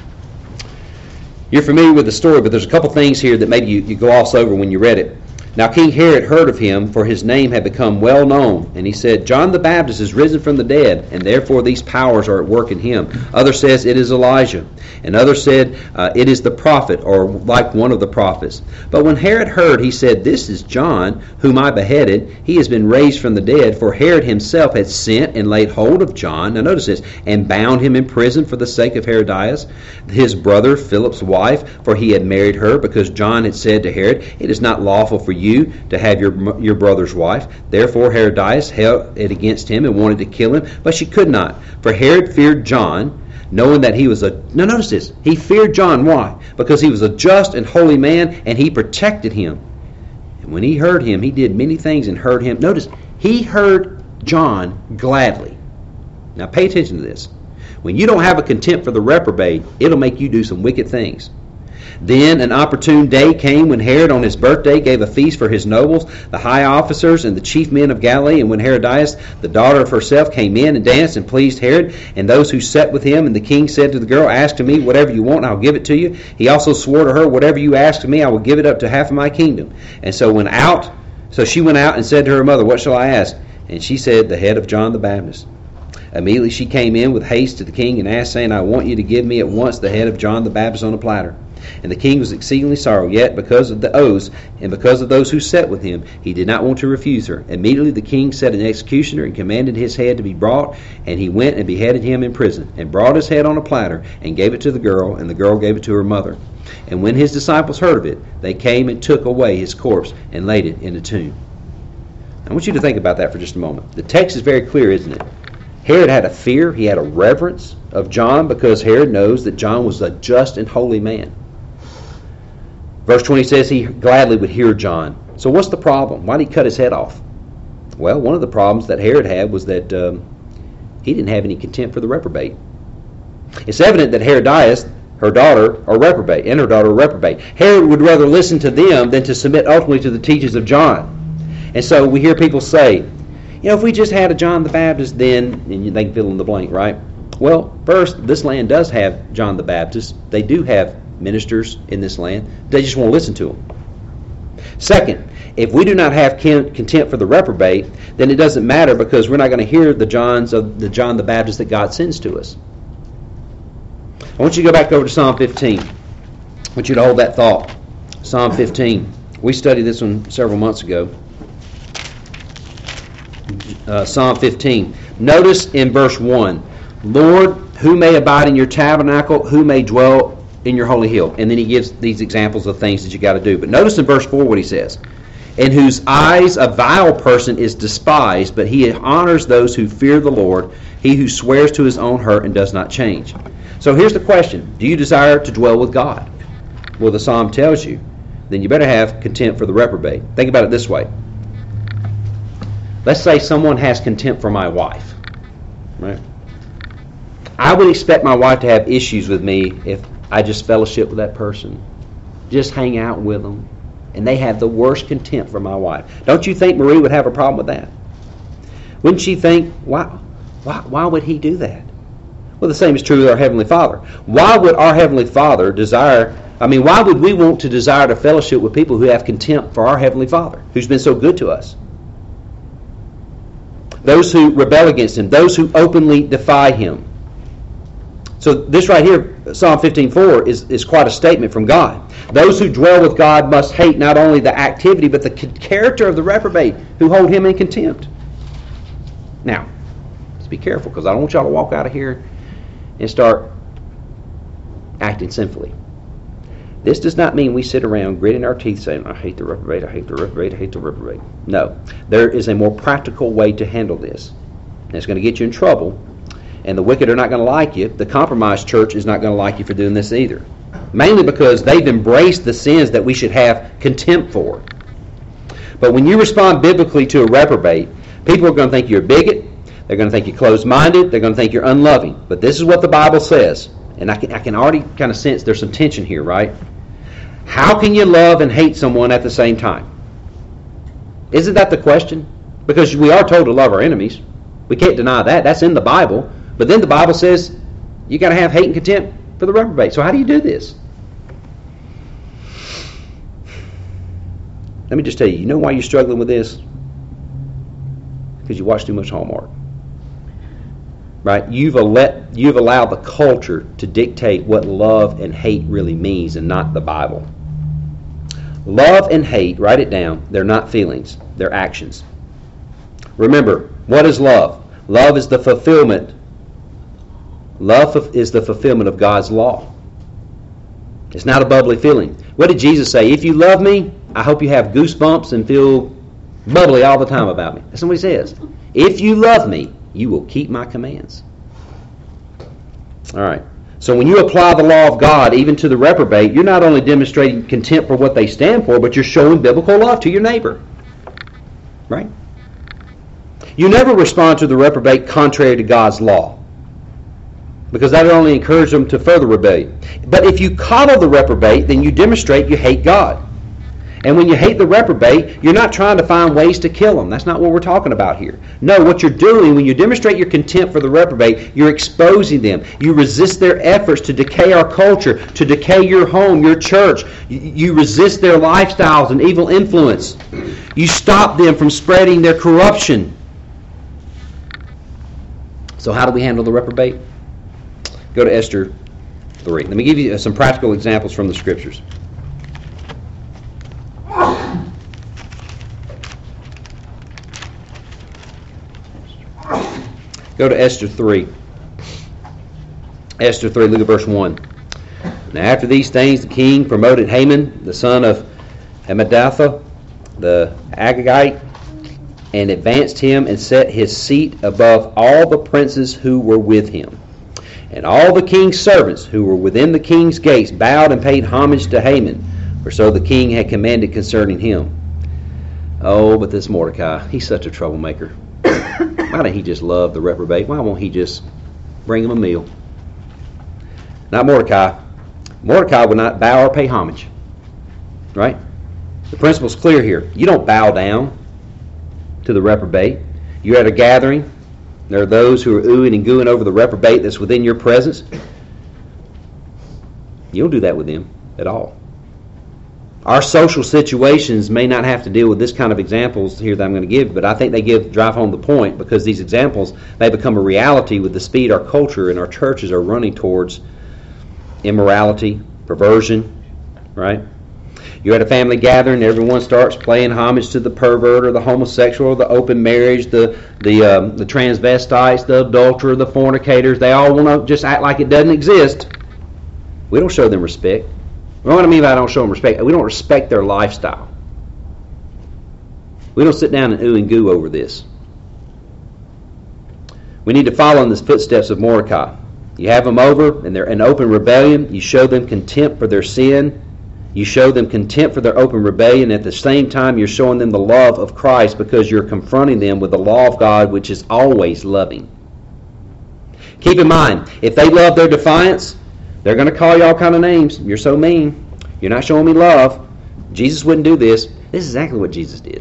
You're familiar with the story, but there's a couple things here that maybe you gloss over when you read it. Now King Herod heard of him, for his name had become well known, and he said, "John the Baptist is risen from the dead, and therefore these powers are at work in him." Others says it is Elijah, and others said it is the prophet, or like one of the prophets. But when Herod heard, he said, "This is John, whom I beheaded. He has been raised from the dead." For Herod himself had sent and laid hold of John, now notice this, and bound him in prison for the sake of Herodias, his brother Philip's wife, for he had married her, because John had said to Herod, "It is not lawful for you to have your brother's wife." Therefore Herodias held it against him and wanted to kill him, but she could not. For Herod feared John, knowing that he was now notice this, he feared John. Why? Because he was a just and holy man, and he protected him. And when he heard him, he did many things and heard him. Notice, he heard John gladly. Now pay attention to this. When you don't have a contempt for the reprobate, it'll make you do some wicked things. Then an opportune day came when Herod on his birthday gave a feast for his nobles, the high officers, and the chief men of Galilee. And when Herodias, the daughter of herself, came in and danced and pleased Herod and those who sat with him, and the king said to the girl, "Ask of me whatever you want, and I'll give it to you." He also swore to her, "Whatever you ask of me, I will give it up to half of my kingdom." And so she went out and said to her mother, "What shall I ask?" And she said, "The head of John the Baptist." Immediately she came in with haste to the king and asked, saying, "I want you to give me at once the head of John the Baptist on a platter." And the king was exceedingly sorrowful, yet because of the oaths and because of those who sat with him, he did not want to refuse her. Immediately the king set an executioner and commanded his head to be brought, and he went and beheaded him in prison, and brought his head on a platter, and gave it to the girl, and the girl gave it to her mother. And when his disciples heard of it, they came and took away his corpse and laid it in a tomb. I want you to think about that for just a moment. The text is very clear, isn't it? Herod had a fear, he had a reverence of John, because Herod knows that John was a just and holy man. Verse 20 says he gladly would hear John. So what's the problem? Why did he cut his head off? Well, one of the problems that Herod had was that he didn't have any contempt for the reprobate. It's evident that Herodias, her daughter, are reprobate, and her daughter are reprobate. Herod would rather listen to them than to submit ultimately to the teachings of John. And so we hear people say, if we just had a John the Baptist, then, and they can fill in the blank, right? Well, first, this land does have John the Baptist. They do have ministers in this land. They just won't listen to them. Second, if we do not have contempt for the reprobate, then it doesn't matter, because we're not going to hear the John the Baptist that God sends to us. I want you to go back over to Psalm 15. I want you to hold that thought. Psalm 15. We studied this one several months ago. Psalm 15. Notice in verse 1, Lord, who may abide in your tabernacle, who may dwell in your holy hill? And then he gives these examples of things that you got to do. But notice in verse 4 what he says. In whose eyes a vile person is despised, but he honors those who fear the Lord, he who swears to his own hurt and does not change. So here's the question. Do you desire to dwell with God? Well, the psalm tells you. Then you better have contempt for the reprobate. Think about it this way. Let's say someone has contempt for my wife. Right? I would expect my wife to have issues with me if I just fellowship with that person, just hang out with them, and they have the worst contempt for my wife. Don't you think Marie would have a problem with that? Wouldn't she think, why would he do that? Well, the same is true with our Heavenly Father. Why would our Heavenly Father why would we want to desire to fellowship with people who have contempt for our Heavenly Father, who's been so good to us? Those who rebel against Him, those who openly defy Him. So this right here, Psalm 15:4, is quite a statement from God. Those who dwell with God must hate not only the activity, but the character of the reprobate who hold Him in contempt. Now, let's be careful, because I don't want y'all to walk out of here and start acting sinfully. This does not mean we sit around gritting our teeth saying, I hate the reprobate, I hate the reprobate, I hate the reprobate. No. There is a more practical way to handle this. And it's going to get you in trouble, and the wicked are not going to like you. The compromised church is not going to like you for doing this either. Mainly because they've embraced the sins that we should have contempt for. But when you respond biblically to a reprobate, people are going to think you're a bigot, they're going to think you're closed-minded, they're going to think you're unloving. But this is what the Bible says. And I can already kind of sense there's some tension here, right? How can you love and hate someone at the same time? Isn't that the question? Because we are told to love our enemies. We can't deny that. That's in the Bible. But then the Bible says you got to have hate and contempt for the reprobate. So how do you do this? Let me just tell you, you know why you're struggling with this? Because you watch too much Hallmark. Right? You've allowed the culture to dictate what love and hate really means, and not the Bible. Love and hate, write it down, they're not feelings, they're actions. Remember, what is love? Love is the fulfillment. Love is the fulfillment of God's law. It's not a bubbly feeling. What did Jesus say? If you love me, I hope you have goosebumps and feel bubbly all the time about me. That's what he says. If you love me, you will keep my commands. All right. So when you apply the law of God even to the reprobate, you're not only demonstrating contempt for what they stand for, but you're showing biblical love to your neighbor. Right? You never respond to the reprobate contrary to God's law, because that would only encourage them to further rebellion. But if you coddle the reprobate, then you demonstrate you hate God. And when you hate the reprobate, you're not trying to find ways to kill them. That's not what we're talking about here. No, what you're doing when you demonstrate your contempt for the reprobate, you're exposing them. You resist their efforts to decay our culture, to decay your home, your church. You resist their lifestyles and evil influence. You stop them from spreading their corruption. So how do we handle the reprobate? Go to Esther 3. Let me give you some practical examples from the Scriptures. Go to Esther 3. Esther 3, look at verse 1. Now after these things the king promoted Haman, the son of Hammedatha, the Agagite, and advanced him and set his seat above all the princes who were with him. And all the king's servants who were within the king's gates bowed and paid homage to Haman, for so the king had commanded concerning him. Oh, but this Mordecai, he's such a troublemaker. Why don't he just love the reprobate? Why won't he just bring him a meal? Not Mordecai. Mordecai would not bow or pay homage. Right? The principle's clear here. You don't bow down to the reprobate. You're at a gathering. There are those who are oohing and gooing over the reprobate that's within your presence. You don't do that with them at all. Our social situations may not have to deal with this kind of examples here that I'm going to give, but I think they drive home the point, because these examples may become a reality with the speed our culture and our churches are running towards immorality, perversion, right? You're at a family gathering, everyone starts playing homage to the pervert or the homosexual or the open marriage, the transvestites, the adulterer, the fornicators. They all want to just act like it doesn't exist. We don't show them respect. You know what I mean by I don't show them respect? We don't respect their lifestyle. We don't sit down and ooh and goo over this. We need to follow in the footsteps of Mordecai. You have them over and they're in open rebellion. You show them contempt for their sin. You show them contempt for their open rebellion. At the same time, you're showing them the love of Christ because you're confronting them with the law of God, which is always loving. Keep in mind, if they love their defiance, they're going to call you all kind of names. You're so mean. You're not showing me love. Jesus wouldn't do this. This is exactly what Jesus did.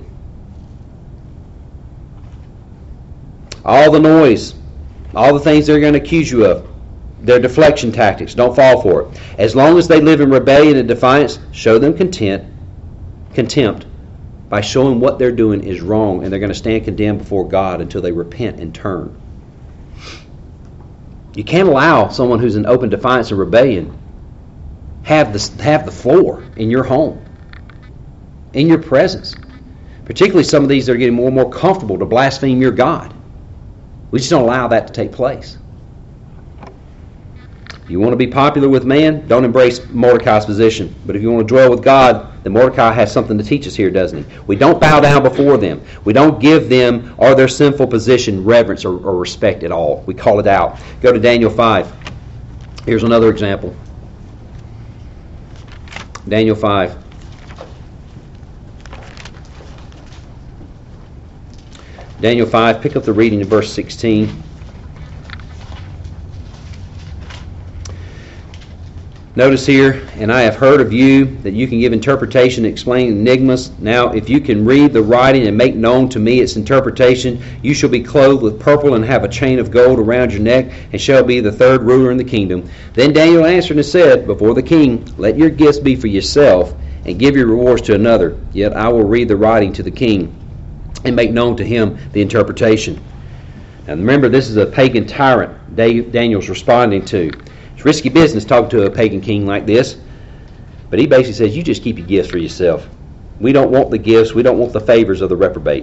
All the noise, all the things they're going to accuse you of, their deflection tactics, don't fall for it. As long as they live in rebellion and defiance, show them contempt by showing what they're doing is wrong, and they're going to stand condemned before God until they repent and turn. You can't allow someone who's in open defiance and rebellion have the floor in your home, in your presence. Particularly some of these that are getting more and more comfortable to blaspheme your God. We just don't allow that to take place. If you want to be popular with man, don't embrace Mordecai's position. But if you want to dwell with God, then Mordecai has something to teach us here, doesn't he? We don't bow down before them. We don't give them or their sinful position reverence or respect at all. We call it out. Go to Daniel 5. Here's another example. Daniel 5. Daniel 5, pick up the reading in verse 16. Notice here, and I have heard of you that you can give interpretation and explain enigmas. Now, if you can read the writing and make known to me its interpretation, you shall be clothed with purple and have a chain of gold around your neck, and shall be the third ruler in the kingdom. Then Daniel answered and said before the king, let your gifts be for yourself, and give your rewards to another. Yet I will read the writing to the king, and make known to him the interpretation. Now remember, this is a pagan tyrant Daniel's responding to. It's risky business talking to a pagan king like this. But he basically says, you just keep your gifts for yourself. We don't want the gifts. We don't want the favors of the reprobate.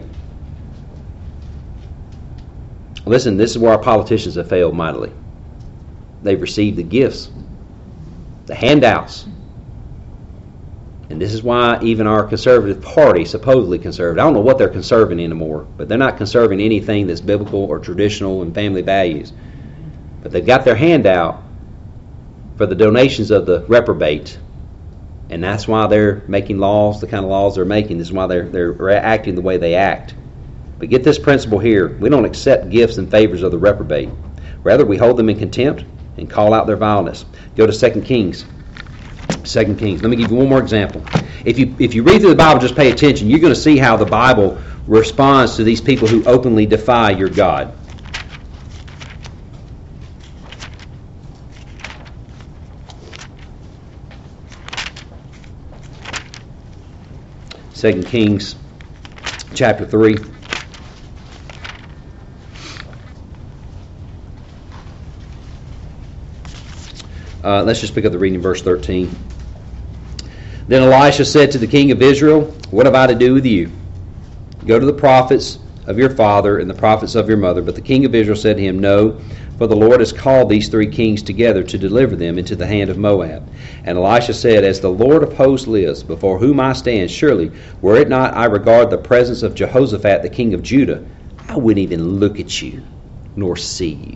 Listen, this is where our politicians have failed mightily. They've received the gifts, the handouts. And this is why even our conservative party, supposedly conservative, I don't know what they're conserving anymore, but they're not conserving anything that's biblical or traditional and family values. But they've got their handout for the donations of the reprobate. And that's why they're making laws, the kind of laws they're making. This is why they're acting the way they act. But get this principle here. We don't accept gifts and favors of the reprobate. Rather, we hold them in contempt and call out their vileness. Go to 2 Kings. 2 Kings. Let me give you one more example. If you read through the Bible, just pay attention. You're going to see how the Bible responds to these people who openly defy your God. Second Kings chapter 3. Let's just pick up the reading in verse 13. Then Elisha said to the king of Israel, what have I to do with you? Go to the prophets of your father and the prophets of your mother. But the king of Israel said to him, no, for the Lord has called these three kings together to deliver them into the hand of Moab. And Elisha said, as the Lord of hosts lives, before whom I stand, surely, were it not I regard the presence of Jehoshaphat, the king of Judah, I wouldn't even look at you, nor see you.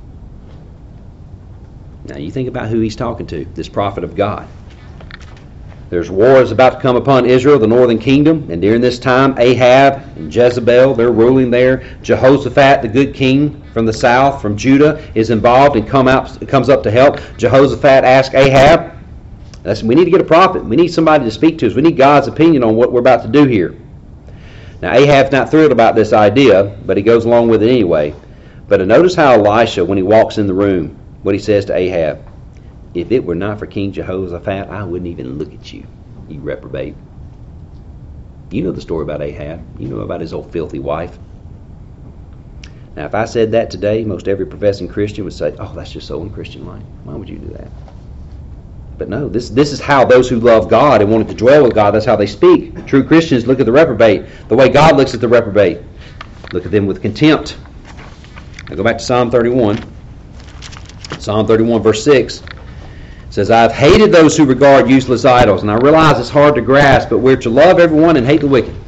Now you think about who he's talking to, this prophet of God. There's war is about to come upon Israel, the northern kingdom, and during this time Ahab and Jezebel, they're ruling there. Jehoshaphat, the good king from the south, from Judah, is involved and comes up to help. Jehoshaphat asks Ahab, we need to get a prophet. We need somebody to speak to us. We need God's opinion on what we're about to do here. Now Ahab's not thrilled about this idea, but he goes along with it anyway. But notice how Elisha, when he walks in the room, what he says to Ahab. If it were not for King Jehoshaphat, I wouldn't even look at you, you reprobate. You know the story about Ahab. You know about his old filthy wife. Now, if I said that today, most every professing Christian would say, oh, that's just so unchristian-like. Why would you do that? But no, this is how those who love God and wanted to dwell with God, that's how they speak. True Christians look at the reprobate the way God looks at the reprobate. Look at them with contempt. Now go back to Psalm 31. Psalm 31 verse 6 says, I've hated those who regard useless idols. And I realize it's hard to grasp, but we're to love everyone and hate the wicked.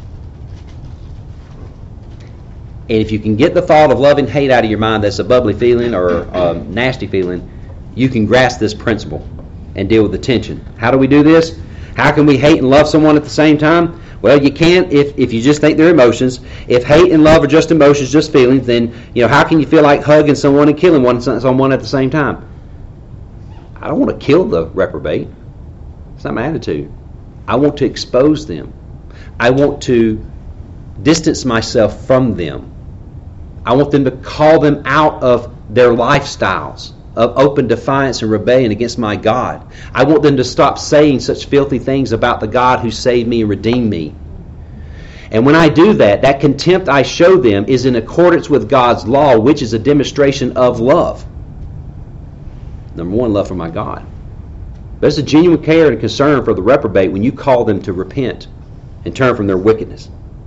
And if you can get the thought of love and hate out of your mind, that's a bubbly feeling or a nasty feeling, you can grasp this principle and deal with the tension. How do we do this? How can we hate and love someone at the same time? Well, you can't if you just think they're emotions. If hate and love are just emotions, just feelings, then how can you feel like hugging someone and killing someone at the same time? I don't want to kill the reprobate. It's not my attitude. I want to expose them. I want to distance myself from them. I want them to call them out of their lifestyles of open defiance and rebellion against my God. I want them to stop saying such filthy things about the God who saved me and redeemed me. And when I do that, that contempt I show them is in accordance with God's law, which is a demonstration of love. Number one, love for my God. There's a genuine care and concern for the reprobate when you call them to repent and turn from their wickedness.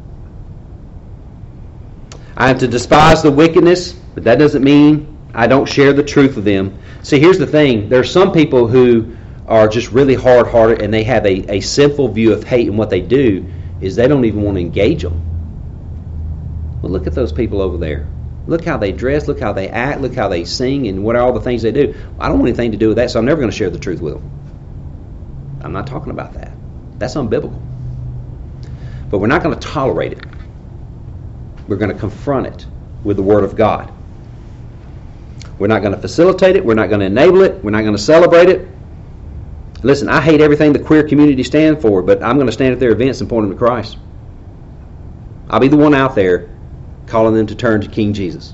I am to despise the wickedness, but that doesn't mean I don't share the truth with them. See, here's the thing. There are some people who are just really hard-hearted and they have a sinful view of hate, and what they do is they don't even want to engage them. Well, look at those people over there. Look how they dress, look how they act, look how they sing, and what are all the things they do. I don't want anything to do with that, so I'm never going to share the truth with them. I'm not talking about that. That's unbiblical. But we're not going to tolerate it. We're going to confront it with the Word of God. We're not going to facilitate it. We're not going to enable it. We're not going to celebrate it. Listen, I hate everything the queer community stand for, but I'm going to stand at their events and point them to Christ. I'll be the one out there calling them to turn to King Jesus.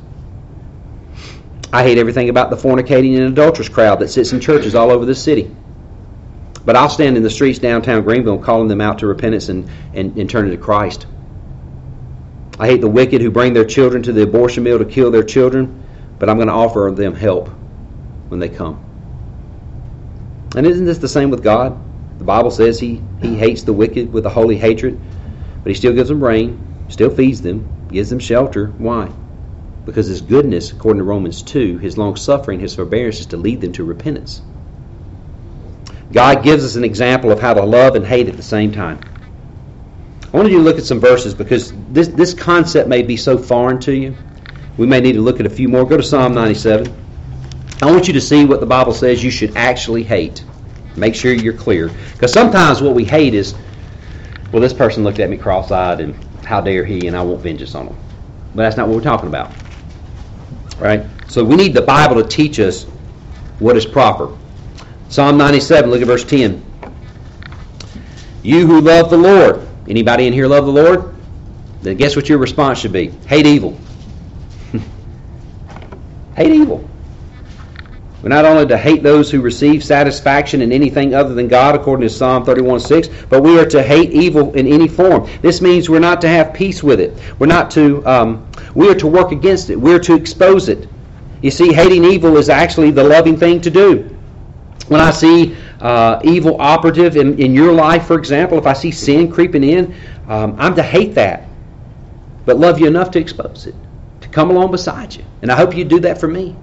I hate everything about the fornicating and adulterous crowd that sits in churches all over this city. But I'll stand in the streets downtown Greenville calling them out to repentance and turning to Christ. I hate the wicked who bring their children to the abortion mill to kill their children, but I'm going to offer them help when they come. And isn't this the same with God? The Bible says He hates the wicked with a holy hatred, but He still gives them rain, still feeds them, gives them shelter. Why? Because His goodness, according to Romans 2, His long-suffering, His forbearance is to lead them to repentance. God gives us an example of how to love and hate at the same time. I wanted you to look at some verses because this concept may be so foreign to you. We may need to look at a few more. Go to Psalm 97. I want you to see what the Bible says you should actually hate. Make sure you're clear. Because sometimes what we hate is, well, this person looked at me cross-eyed and how dare he, and I want vengeance on them. But that's not what we're talking about. Right? So we need the Bible to teach us what is proper. Psalm 97, look at verse 10. You who love the Lord. Anybody in here love the Lord? Then guess what your response should be? Hate evil. Hate evil. We're not only to hate those who receive satisfaction in anything other than God, according to Psalm 31:6, but we are to hate evil in any form. This means we're not to have peace with it. We are to work against it. We're to expose it. You see, hating evil is actually the loving thing to do. When I see evil operative in your life, for example, if I see sin creeping in, I'm to hate that, but love you enough to expose it, to come along beside you. And I hope you do that for me.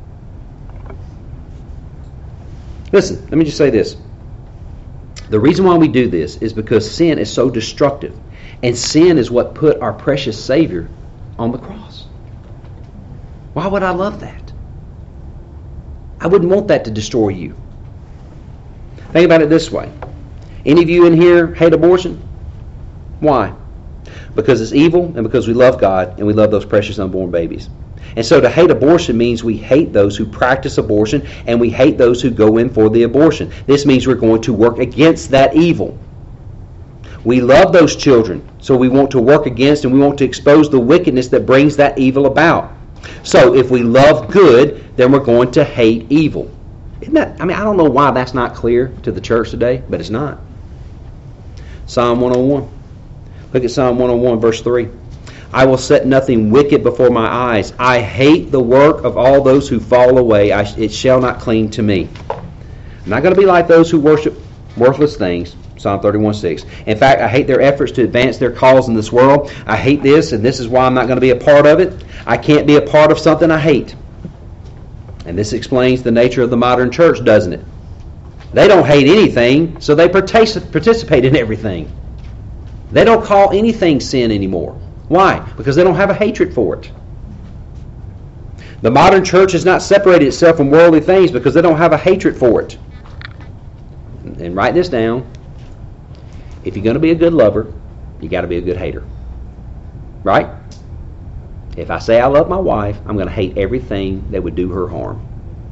Listen, let me just say this. The reason why we do this is because sin is so destructive. And sin is what put our precious Savior on the cross. Why would I love that? I wouldn't want that to destroy you. Think about it this way. Any of you in here hate abortion? Why? Because it's evil and because we love God and we love those precious unborn babies. And so to hate abortion means we hate those who practice abortion and we hate those who go in for the abortion. This means we're going to work against that evil. We love those children, so we want to work against and we want to expose the wickedness that brings that evil about. So if we love good, then we're going to hate evil. Isn't that, I don't know why that's not clear to the church today, but it's not. Psalm 101. Look at Psalm 101, verse 3. I will set nothing wicked before my eyes. I hate the work of all those who fall away. It shall not cling to me. I'm not going to be like those who worship worthless things. Psalm 31:6. In fact, I hate their efforts to advance their cause in this world. I hate this, and this is why I'm not going to be a part of it. I can't be a part of something I hate. And this explains the nature of the modern church, doesn't it? They don't hate anything, so they participate in everything. They don't call anything sin anymore. Why? Because they don't have a hatred for it. The modern church has not separated itself from worldly things because they don't have a hatred for it. And write this down. If you're going to be a good lover, you got to be a good hater. Right? If I say I love my wife, I'm going to hate everything that would do her harm.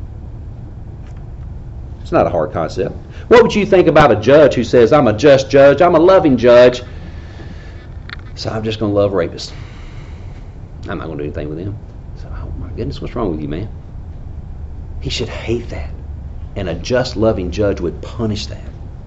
It's not a hard concept. What would you think about a judge who says, I'm a just judge, I'm a loving judge, so I'm just going to love rapists? I'm not going to do anything with them. So, oh my goodness, what's wrong with you, man? He should hate that. And a just, loving judge would punish that.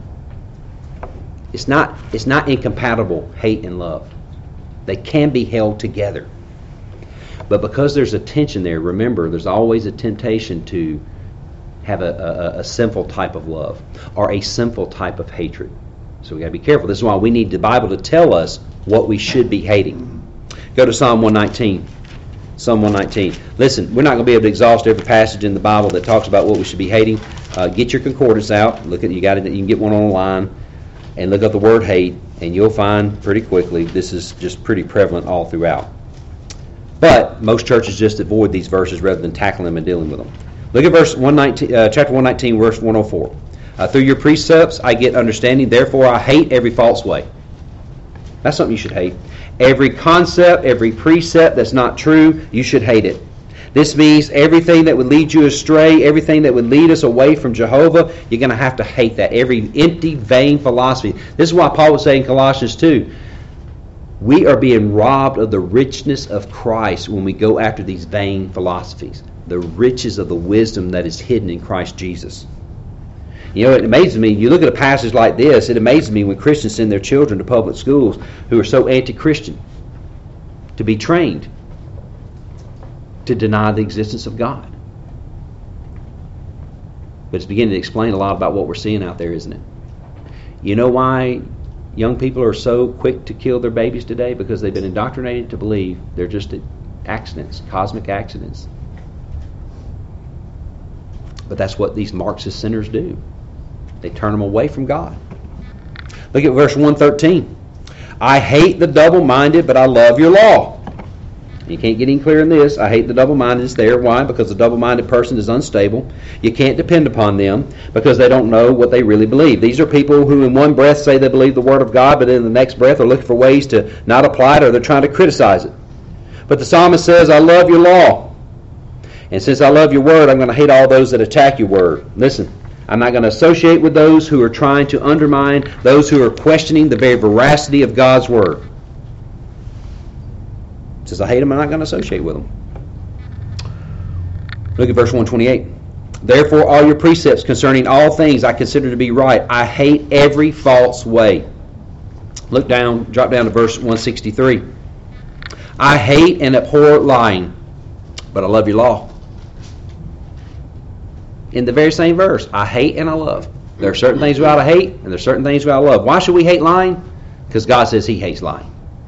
It's not incompatible, hate and love. They can be held together. But because there's a tension there, remember, there's always a temptation to have a sinful type of love or a sinful type of hatred. So we got to be careful. This is why we need the Bible to tell us what we should be hating. Go to Psalm 119. Psalm 119. Listen, we're not going to be able to exhaust every passage in the Bible that talks about what we should be hating. Get your concordance out. Look at you can get one online and look up the word hate, and you'll find pretty quickly this is just pretty prevalent all throughout. But most churches just avoid these verses rather than tackling them and dealing with them. Look at verse 119, chapter 119, verse 104. Through your precepts I get understanding, therefore I hate every false way. That's something you should hate. Every concept, every precept that's not true, you should hate it. This means everything that would lead you astray, everything that would lead us away from Jehovah, you're going to have to hate that. Every empty, vain philosophy. This is why Paul was saying in Colossians 2, we are being robbed of the richness of Christ when we go after these vain philosophies. The riches of the wisdom that is hidden in Christ Jesus. You know, it amazes me, you look at a passage like this, it amazes me when Christians send their children to public schools who are so anti-Christian to be trained to deny the existence of God. But it's beginning to explain a lot about what we're seeing out there, isn't it? You know why young people are so quick to kill their babies today? Because they've been indoctrinated to believe they're just accidents, cosmic accidents. But that's what these Marxist sinners do. They turn them away from God. Look at verse 113. I hate the double-minded, but I love your law. You can't get any clearer than this. I hate the double-mindedness there. Why? Because the double-minded person is unstable. You can't depend upon them because they don't know what they really believe. These are people who in one breath say they believe the Word of God, but in the next breath are looking for ways to not apply it or they're trying to criticize it. But the psalmist says, I love your law. And since I love your Word, I'm going to hate all those that attack your Word. Listen, I'm not going to associate with those who are trying to undermine, those who are questioning the very veracity of God's Word. Says I hate them, I'm not going to associate with them. Look at verse 128. Therefore all your precepts concerning all things I consider to be right. I hate every false way. Look down, drop down to verse 163. I hate and abhor lying, but I love your law. In the very same verse, I hate and I love. There are certain things we ought to hate, and there are certain things we ought to love. Why should we hate lying? Because God says He hates lying.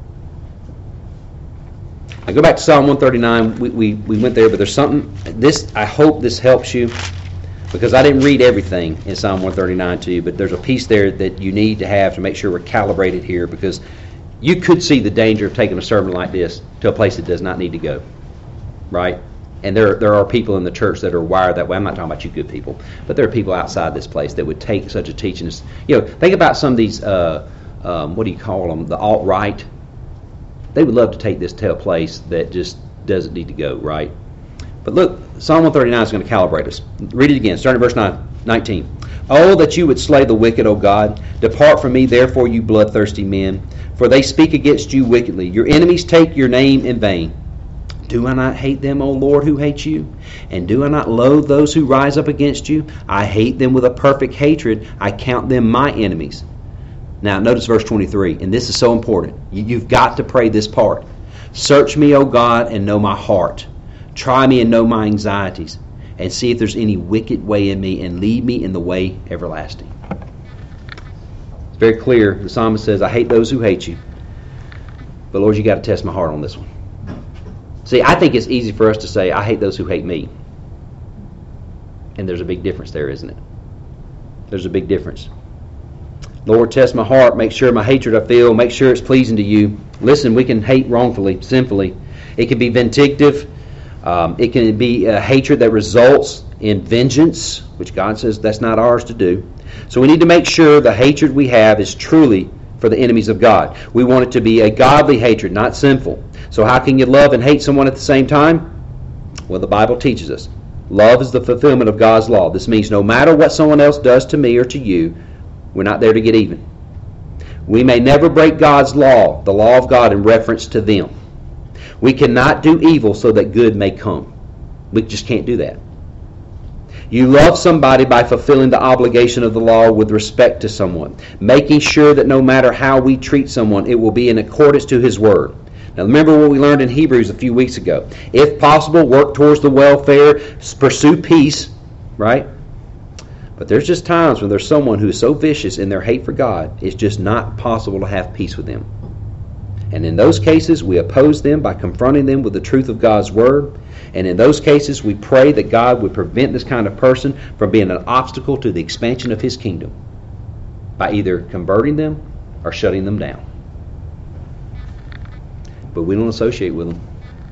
I go back to Psalm 139. We went there, but there's something. I hope this helps you, because I didn't read everything in Psalm 139 to you, but there's a piece there that you need to have to make sure we're calibrated here, because you could see the danger of taking a sermon like this to a place that does not need to go, right? And there are people in the church that are wired that way. I'm not talking about you good people, but there are people outside this place that would take such a teaching. Think about some of these, what do you call them, the alt-right. They would love to take this to a place that just doesn't need to go, right? But look, Psalm 139 is going to calibrate us. Read it again, starting at verse 19. Oh, that you would slay the wicked, O God. Depart from me, therefore, you bloodthirsty men, for they speak against you wickedly. Your enemies take your name in vain. Do I not hate them, O Lord, who hate you? And do I not loathe those who rise up against you? I hate them with a perfect hatred. I count them my enemies. Now, notice verse 23, and this is so important. You've got to pray this part. Search me, O God, and know my heart. Try me and know my anxieties, and see if there's any wicked way in me, and lead me in the way everlasting. It's very clear. The psalmist says, I hate those who hate you. But Lord, you got to test my heart on this one. See, I think it's easy for us to say, I hate those who hate me. And there's a big difference there, isn't it? There's a big difference. Lord, test my heart. Make sure my hatred I feel, make sure it's pleasing to you. Listen, we can hate wrongfully, sinfully. It can be vindictive. It can be a hatred that results in vengeance, which God says that's not ours to do. So we need to make sure the hatred we have is truly for the enemies of God. We want it to be a godly hatred, not sinful. So how can you love and hate someone at the same time? Well, the Bible teaches us. Love is the fulfillment of God's law. This means no matter what someone else does to me or to you, we're not there to get even. We may never break God's law, the law of God, in reference to them. We cannot do evil so that good may come. We just can't do that. You love somebody by fulfilling the obligation of the law with respect to someone, making sure that no matter how we treat someone, it will be in accordance to His Word. Now remember what we learned in Hebrews a few weeks ago. If possible, work towards the welfare, pursue peace, right? But there's just times when there's someone who is so vicious in their hate for God, it's just not possible to have peace with them. And in those cases, we oppose them by confronting them with the truth of God's Word. And in those cases, we pray that God would prevent this kind of person from being an obstacle to the expansion of His kingdom by either converting them or shutting them down. But we don't associate with them.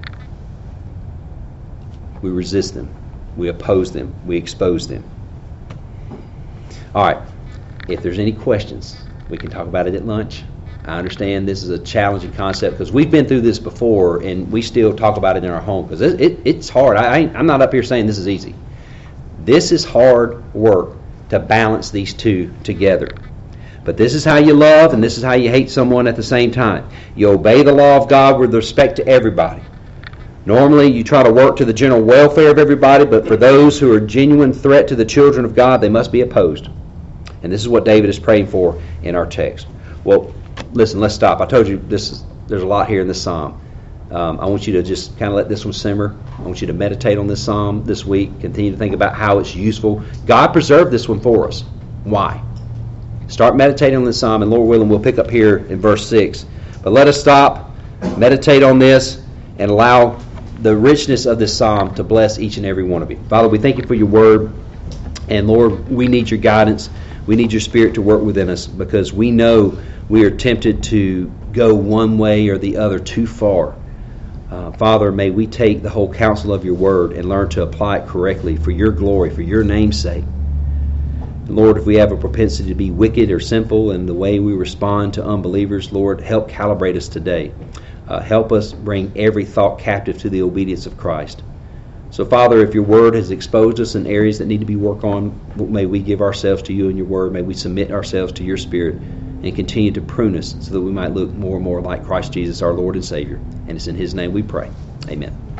We resist them. We oppose them. We expose them. All right. If there's any questions, we can talk about it at lunch. I understand this is a challenging concept because we've been through this before and we still talk about it in our home because it's hard. I'm not up here saying this is easy. This is hard work to balance these two together. But this is how you love and this is how you hate someone at the same time. You obey the law of God with respect to everybody. Normally you try to work to the general welfare of everybody, but for those who are a genuine threat to the children of God, they must be opposed. And this is what David is praying for in our text. Well, listen, let's stop. I told you there's a lot here in this psalm. I want you to just kind of let this one simmer. I want you to meditate on this psalm this week. Continue to think about how it's useful. God preserved this one for us. Why? Start meditating on this psalm, and Lord willing, we'll pick up here in verse 6. But let us stop, meditate on this, and allow the richness of this psalm to bless each and every one of you. Father, we thank you for your word. And Lord, we need your guidance. We need your Spirit to work within us because we know we are tempted to go one way or the other too far. Father, may we take the whole counsel of your word and learn to apply it correctly for your glory, for your name's sake. Lord, if we have a propensity to be wicked or sinful in the way we respond to unbelievers, Lord, help calibrate us today. Help us bring every thought captive to the obedience of Christ. So, Father, if your word has exposed us in areas that need to be worked on, may we give ourselves to you and your word. May we submit ourselves to your Spirit and continue to prune us so that we might look more and more like Christ Jesus, our Lord and Savior. And it's in his name we pray. Amen.